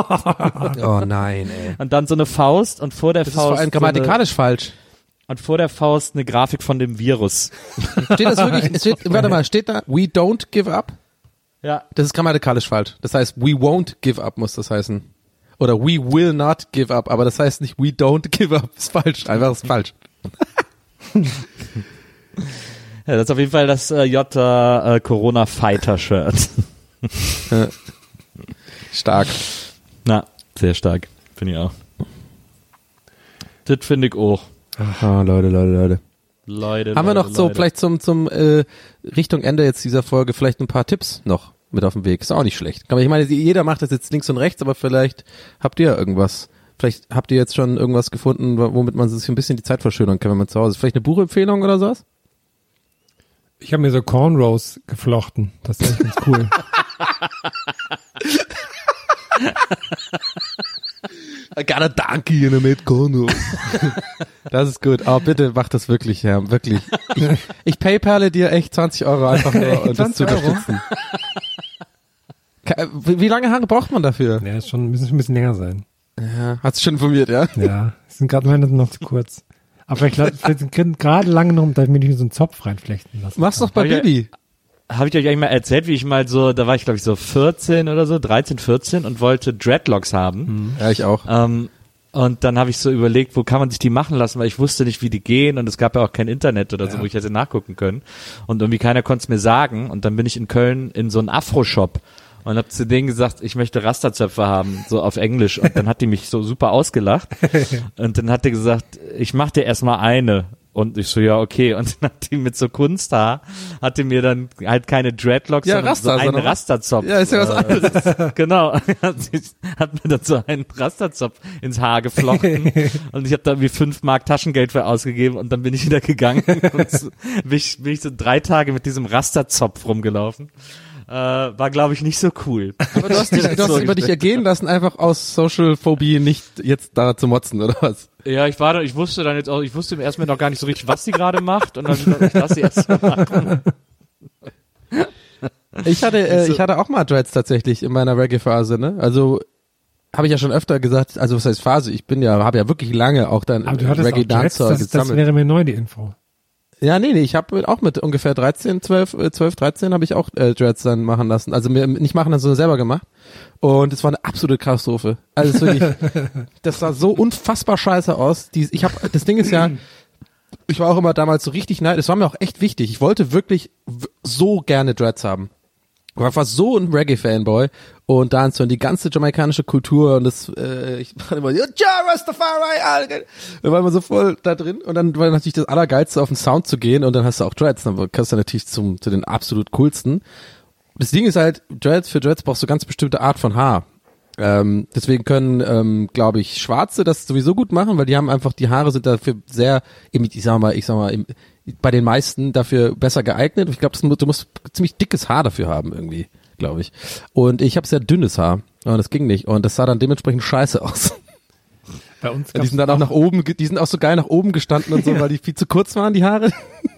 Oh nein, ey. Und dann so eine Faust und vor der Faust. Das ist vor allem grammatikalisch falsch. Und vor der Faust eine Grafik von dem Virus. Steht das wirklich? Warte mal, steht da we don't give up? Ja. Das ist grammatikalisch falsch. Das heißt we won't give up muss das heißen. Oder we will not give up, aber das heißt nicht we don't give up. Ist falsch, einfach ist falsch. Ja, das ist auf jeden Fall das J Corona Fighter Shirt. Stark. Na, sehr stark. Finde ich auch. Das finde ich auch. Aha, Leute. Haben wir noch so vielleicht zum Richtung Ende jetzt dieser Folge vielleicht ein paar Tipps noch mit auf dem Weg? Ist auch nicht schlecht. Aber ich meine, jeder macht das jetzt links und rechts, aber vielleicht habt ihr irgendwas. Vielleicht habt ihr jetzt schon irgendwas gefunden, womit man sich ein bisschen die Zeit verschönern kann, wenn man zu Hause ist. Vielleicht eine Buchempfehlung oder sowas? Ich habe mir so Cornrows geflochten. Das ist echt ganz cool. I got a donkey in a mid Cornrows. Das ist gut. Aber bitte mach das wirklich, Herr. Wirklich. Ich paypale dir echt 20 € einfach nur, um das zu unterstützen. Wie lange Haare braucht man dafür? Ja, ist schon, müssen ein bisschen länger sein. Ja, hat's schon informiert, ja? Ja, sind gerade meine noch zu kurz. Aber vielleicht sind gerade lange noch, da ich mir nicht so einen Zopf reinflechten lassen. Mach's doch bei Bibi. Habe ich euch eigentlich mal erzählt, wie ich mal so, da war ich glaube ich so 14 oder so, 13, 14 und wollte Dreadlocks haben. Ja, ich auch. Und dann habe ich so überlegt, wo kann man sich die machen lassen, weil ich wusste nicht, wie die gehen und es gab ja auch kein Internet oder so, wo ich hätte nachgucken können. Und irgendwie keiner konnte es mir sagen und dann bin ich in Köln in so einen Afro-Shop und habe zu denen gesagt, ich möchte Rasterzöpfe haben, so auf Englisch. Und dann hat die mich so super ausgelacht. Und dann hat die gesagt, ich mach dir erstmal eine. Und ich so, ja, okay. Und dann hat die mit so Kunsthaar, hatte mir dann halt keine Dreadlocks, ja, sondern Raster, so einen Rasterzopf. Ja, ist ja was anderes. Genau. Hat mir dann so einen Rasterzopf ins Haar geflochten. Und ich habe da irgendwie 5 Mark Taschengeld für ausgegeben. Und dann bin ich wieder gegangen. Und so, bin ich so 3 Tage mit diesem Rasterzopf rumgelaufen. War, glaube ich, nicht so cool. Aber du hast über dich ergehen lassen, einfach aus Social Phobie nicht jetzt da zu motzen, oder was? Ja, ich wusste im ersten Moment noch gar nicht so richtig, was sie gerade macht, und dann ich lasse sie erst mal machen. Ich hatte auch mal Dreads tatsächlich in meiner Reggae-Phase, ne? Also habe ich ja schon öfter gesagt, also was heißt Phase? Habe ja wirklich lange auch dann Aber du hattest Reggae auch Dreads, Dancehall das gesammelt. wäre mir neu, die Info. Ja, nee, ich habe auch mit ungefähr 12, 13 habe ich auch Dreads dann machen lassen. Also mir nicht machen lassen, sondern selber gemacht. Und es war eine absolute Katastrophe. Also es ist wirklich, das sah so unfassbar scheiße aus. Das Ding ist ja, ich war auch immer damals so richtig es war mir auch echt wichtig. Ich wollte wirklich so gerne Dreads haben. Ich war einfach so ein Reggae-Fanboy und dann so die ganze jamaikanische Kultur und ich war immer, ja, Rastafari, da war immer so voll da drin und dann war natürlich das Allergeilste, auf den Sound zu gehen und dann hast du auch Dreads, dann kannst du natürlich zu den absolut coolsten. Das Ding ist halt, für Dreads brauchst du ganz bestimmte Art von Haar. Deswegen können, glaube ich, Schwarze das sowieso gut machen, weil die haben einfach, die Haare sind dafür sehr, ich sag mal, bei den meisten dafür besser geeignet. Ich glaube, du musst ziemlich dickes Haar dafür haben irgendwie, glaube ich. Und ich habe sehr dünnes Haar und das ging nicht und das sah dann dementsprechend scheiße aus. Bei uns Die sind dann auch nach oben, die sind auch so geil nach oben gestanden und so, weil die viel zu kurz waren, die Haare.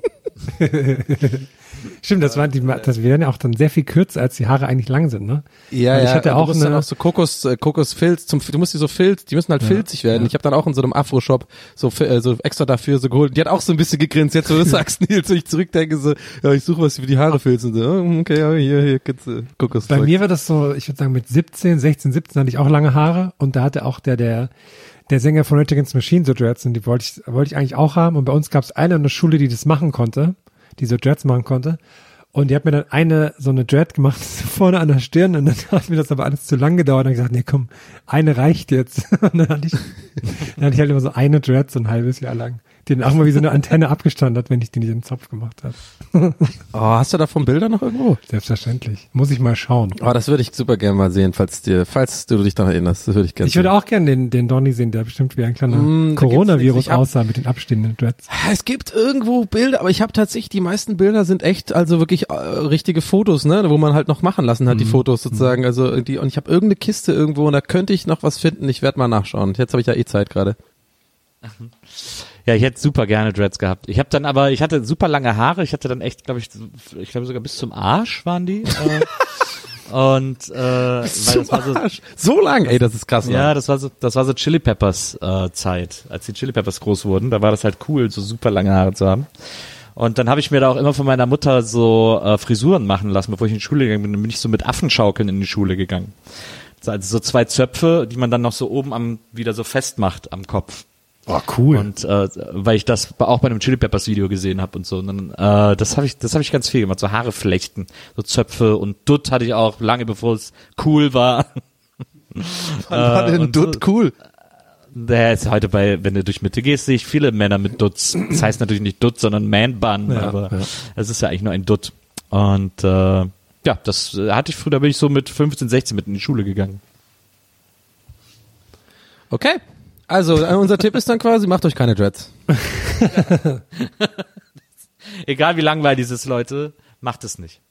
Stimmt, das werden ja auch dann sehr viel kürzer, als die Haare eigentlich lang sind, ne? Ja, weil ich hatte auch du musst dann auch so Kokosfilz, du musst die so die müssen halt filzig werden. Ja. Ich habe dann auch in so einem Afro-Shop so extra dafür so geholt. Die hat auch so ein bisschen gegrinst, jetzt wo du sagst, Nils, wenn ich zurückdenke, so, ja, ich suche was für die Haare filzen. So, okay, ja, hier gibt's Kokoszeug. Bei mir war das so, ich würde sagen mit 16 hatte ich auch lange Haare und da hatte auch der Sänger von Rage Against the Machine so Dreads und die wollte ich eigentlich auch haben und bei uns gab es eine in der Schule, die das machen konnte, die so Dreads machen konnte und die hat mir dann so eine Dread gemacht vorne an der Stirn und dann hat mir das aber alles zu lang gedauert und dann gesagt, nee komm, eine reicht jetzt und dann hatte ich halt immer so eine Dread so ein halbes Jahr lang, die dann auch mal wie so eine Antenne abgestanden hat, wenn ich die nicht in den Zopf gemacht habe. Oh, hast du davon Bilder noch irgendwo? Selbstverständlich. Muss ich mal schauen. Oh, das würde ich super gerne mal sehen, falls du dich daran erinnerst. Das würde ich gerne Ich würde auch gerne den Donny sehen, der bestimmt wie ein kleiner Coronavirus aussah mit den abstehenden Dreads. Es gibt irgendwo Bilder, aber ich habe tatsächlich, die meisten Bilder sind echt, also wirklich richtige Fotos, ne, wo man halt noch machen lassen hat, die Fotos sozusagen. Also und ich habe irgendeine Kiste irgendwo und da könnte ich noch was finden. Ich werde mal nachschauen. Jetzt habe ich ja Zeit gerade. Ja, ich hätte super gerne Dreads gehabt. Ich hatte super lange Haare. Ich hatte dann echt, glaube ich sogar bis zum Arsch waren die. Weil das war so lang, ey, das ist krass. Ja, das war so Chili Peppers Zeit, als die Chili Peppers groß wurden. Da war das halt cool, so super lange Haare zu haben. Und dann habe ich mir da auch immer von meiner Mutter so Frisuren machen lassen, bevor ich in die Schule gegangen bin. Dann bin ich so mit Affenschaukeln in die Schule gegangen. Also so 2 Zöpfe, die man dann noch so oben wieder so festmacht am Kopf. Oh, cool. Und weil ich das auch bei einem Chili Peppers Video gesehen habe und so. Und dann, das habe ich ganz viel gemacht, so Haare flechten, so Zöpfe und Dutt hatte ich auch lange bevor es cool war. Wann war denn Dutt cool? Der ist heute wenn du durch Mitte gehst, sehe ich viele Männer mit Dutz. Das heißt natürlich nicht Dutt, sondern Man-Bun, aber es ist ja eigentlich nur ein Dutt. Und das hatte ich früher, da bin ich so mit 15, 16 mit in die Schule gegangen. Okay. Also, unser Tipp ist dann quasi, macht euch keine Dreads. Egal wie langweilig es ist, Leute, macht es nicht.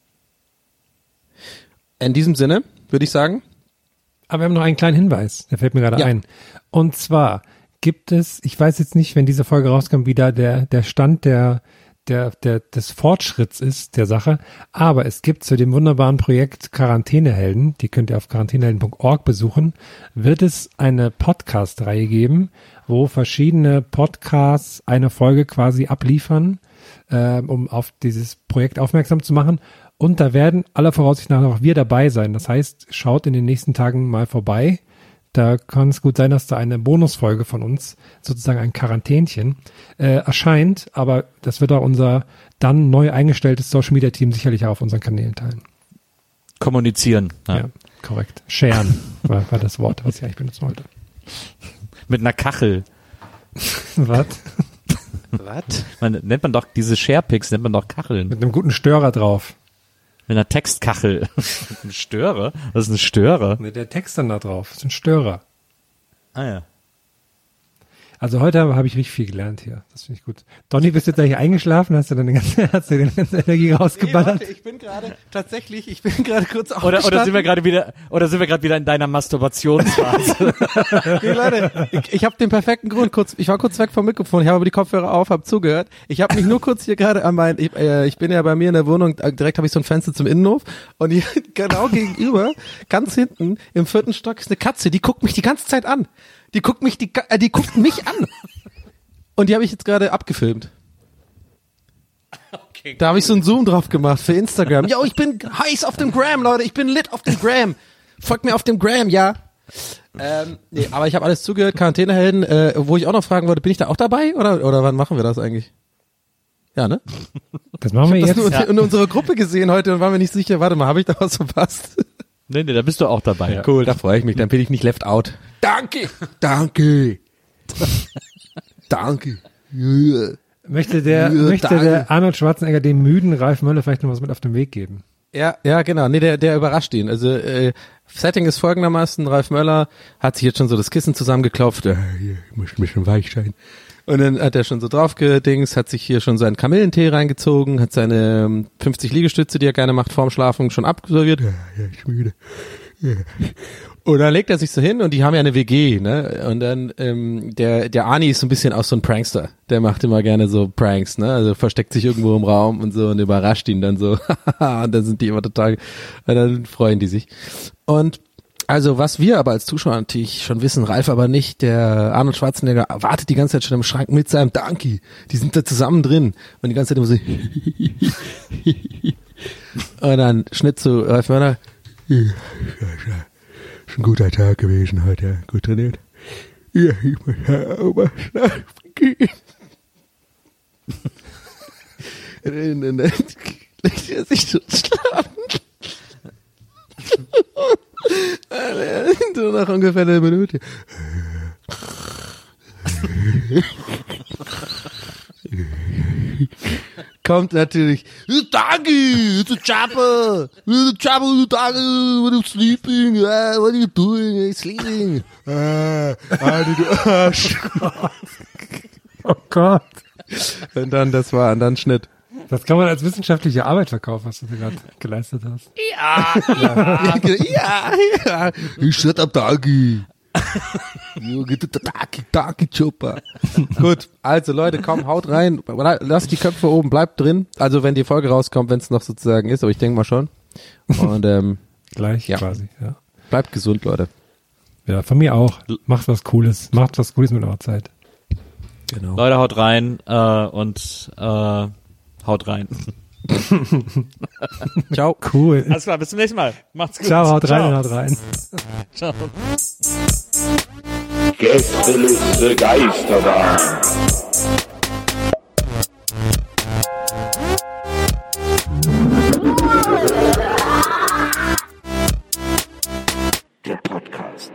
In diesem Sinne, würde ich sagen. Aber wir haben noch einen kleinen Hinweis, der fällt mir gerade ein. Und zwar gibt es, ich weiß jetzt nicht, wenn diese Folge rauskommt, wie da der Stand des Fortschritts ist, der Sache. Aber es gibt zu dem wunderbaren Projekt Quarantänehelden, die könnt ihr auf quarantänehelden.org besuchen, wird es eine Podcast-Reihe geben, wo verschiedene Podcasts eine Folge quasi abliefern, um auf dieses Projekt aufmerksam zu machen. Und da werden aller Voraussicht nach auch wir dabei sein. Das heißt, schaut in den nächsten Tagen mal vorbei. Da kann es gut sein, dass da eine Bonusfolge von uns, sozusagen ein Quarantänchen, erscheint. Aber das wird auch unser dann neu eingestelltes Social-Media-Team sicherlich auch auf unseren Kanälen teilen. Kommunizieren. Ja, korrekt. Sharen war das Wort, was ich eigentlich benutzen wollte. Mit einer Kachel. Was? Nennt man doch diese Sharepics, nennt man doch Kacheln. Mit einem guten Störer drauf. Mit einer Textkachel. Ein Störer? Was ist ein Störer? Mit der Text dann da drauf. Das ist ein Störer. Ah ja. Also heute habe ich richtig viel gelernt hier. Das finde ich gut. Donny, bist du jetzt eigentlich eingeschlafen? Hast du deine ganze Energie rausgeballert? Nee, warte, ich bin gerade kurz Oder sind wir gerade wieder in deiner Masturbationsphase? Nee, Leute, ich habe den perfekten Grund. Ich war kurz weg vom Mikrofon, ich habe aber die Kopfhörer auf, habe zugehört. Ich habe mich nur kurz hier gerade an ich bin ja bei mir in der Wohnung, direkt habe ich so ein Fenster zum Innenhof und hier genau gegenüber, ganz hinten im 4. Stock ist eine Katze, die guckt mich die ganze Zeit an. Die guckt mich an. Und die habe ich jetzt gerade abgefilmt. Okay. Da habe ich so einen Zoom drauf gemacht für Instagram. Yo, ich bin heiß auf dem Gram, Leute. Ich bin lit auf dem Gram. Folgt mir auf dem Gram, ja. Nee, aber ich habe alles zugehört. Quarantänehelden, wo ich auch noch fragen wollte, bin ich da auch dabei? Oder wann machen wir das eigentlich? Ja, ne? Das machen wir Ich habe jetzt. das nur in unserer Gruppe gesehen heute und war mir nicht sicher. Warte mal, habe ich da was verpasst? Nee, da bist du auch dabei. Ja. Cool, da freue ich mich. Dann bin ich nicht left out. Danke. Möchte der Arnold Schwarzenegger dem müden Ralf Möller vielleicht noch was mit auf den Weg geben? Ja, genau. Nee, der überrascht ihn. Also Setting ist folgendermaßen: Ralf Möller hat sich jetzt schon so das Kissen zusammengeklopft. Hier, ich muss mich schon weich sein. Und dann hat er schon so draufgedings, hat sich hier schon seinen Kamillentee reingezogen, hat seine 50 Liegestütze, die er gerne macht, vorm Schlafen schon absolviert. Ja, ich bin müde. Ja. Und dann legt er sich so hin und die haben ja eine WG, ne? Und dann der Arnie ist so ein bisschen auch so ein Prankster. Der macht immer gerne so Pranks, ne? Also versteckt sich irgendwo im Raum und so und überrascht ihn dann so. Und dann sind die immer total, und dann freuen die sich. Und also was wir aber als Zuschauer natürlich schon wissen, Ralf aber nicht, der Arnold Schwarzenegger wartet die ganze Zeit schon im Schrank mit seinem Donkey. Die sind da zusammen drin und die ganze Zeit immer so und dann Schnitt zu Ralf Möller. Ist ein guter Tag gewesen heute, gut trainiert. Ja, ich muss ja auch mal schlafen gehen. Und dann legt er sich schon schlafen. So nach ungefähr einer Minute. Kommt natürlich, Danke, it's a chopper, what are you sleeping, what are you doing, sleeping, du Arsch. Oh Gott. Und dann Schnitt. Das kann man als wissenschaftliche Arbeit verkaufen, was du gerade geleistet hast. Ja. Shut up, Dagi. Dagi Chopper. Gut, also Leute, komm, haut rein. Lasst die Köpfe oben, bleibt drin. Also wenn die Folge rauskommt, wenn es noch sozusagen ist, aber ich denke mal schon. Und Gleich ja. quasi, ja. Bleibt gesund, Leute. Ja, von mir auch. Macht was Cooles mit eurer Zeit. Genau. Leute, haut rein und haut rein. Ciao. Cool. Alles klar, bis zum nächsten Mal. Macht's gut. Ciao, haut rein. Ciao. Gästeliste Geisterbahn. Der Podcast.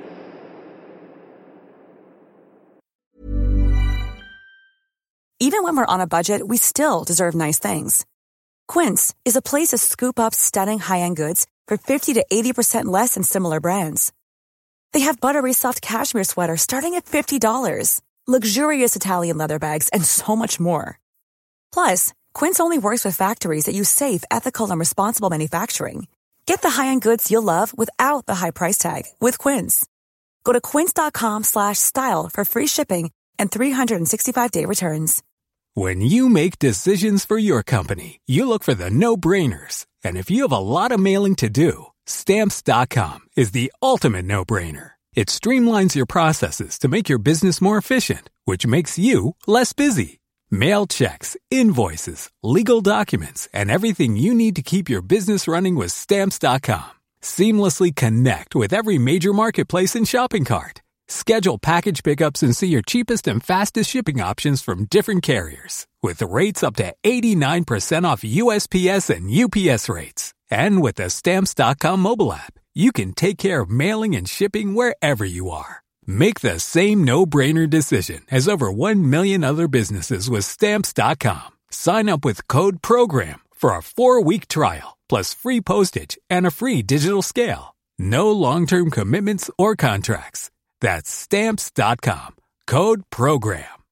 Even when we're on a budget, we still deserve nice things. Quince is a place to scoop up stunning high-end goods for 50 to 80% less than similar brands. They have buttery soft cashmere sweaters starting at $50, luxurious Italian leather bags, and so much more. Plus, Quince only works with factories that use safe, ethical, and responsible manufacturing. Get the high-end goods you'll love without the high price tag with Quince. Go to quince.com/style for free shipping and 365-day returns. When you make decisions for your company, you look for the no-brainers. And if you have a lot of mailing to do, Stamps.com is the ultimate no-brainer. It streamlines your processes to make your business more efficient, which makes you less busy. Mail checks, invoices, legal documents, and everything you need to keep your business running with Stamps.com. Seamlessly connect with every major marketplace and shopping cart. Schedule package pickups and see your cheapest and fastest shipping options from different carriers. With rates up to 89% off USPS and UPS rates. And with the Stamps.com mobile app, you can take care of mailing and shipping wherever you are. Make the same no-brainer decision as over 1 million other businesses with Stamps.com. Sign up with code PROGRAM for a 4-week trial, plus free postage and a free digital scale. No long-term commitments or contracts. That's Stamps.com. Code PROGRAM.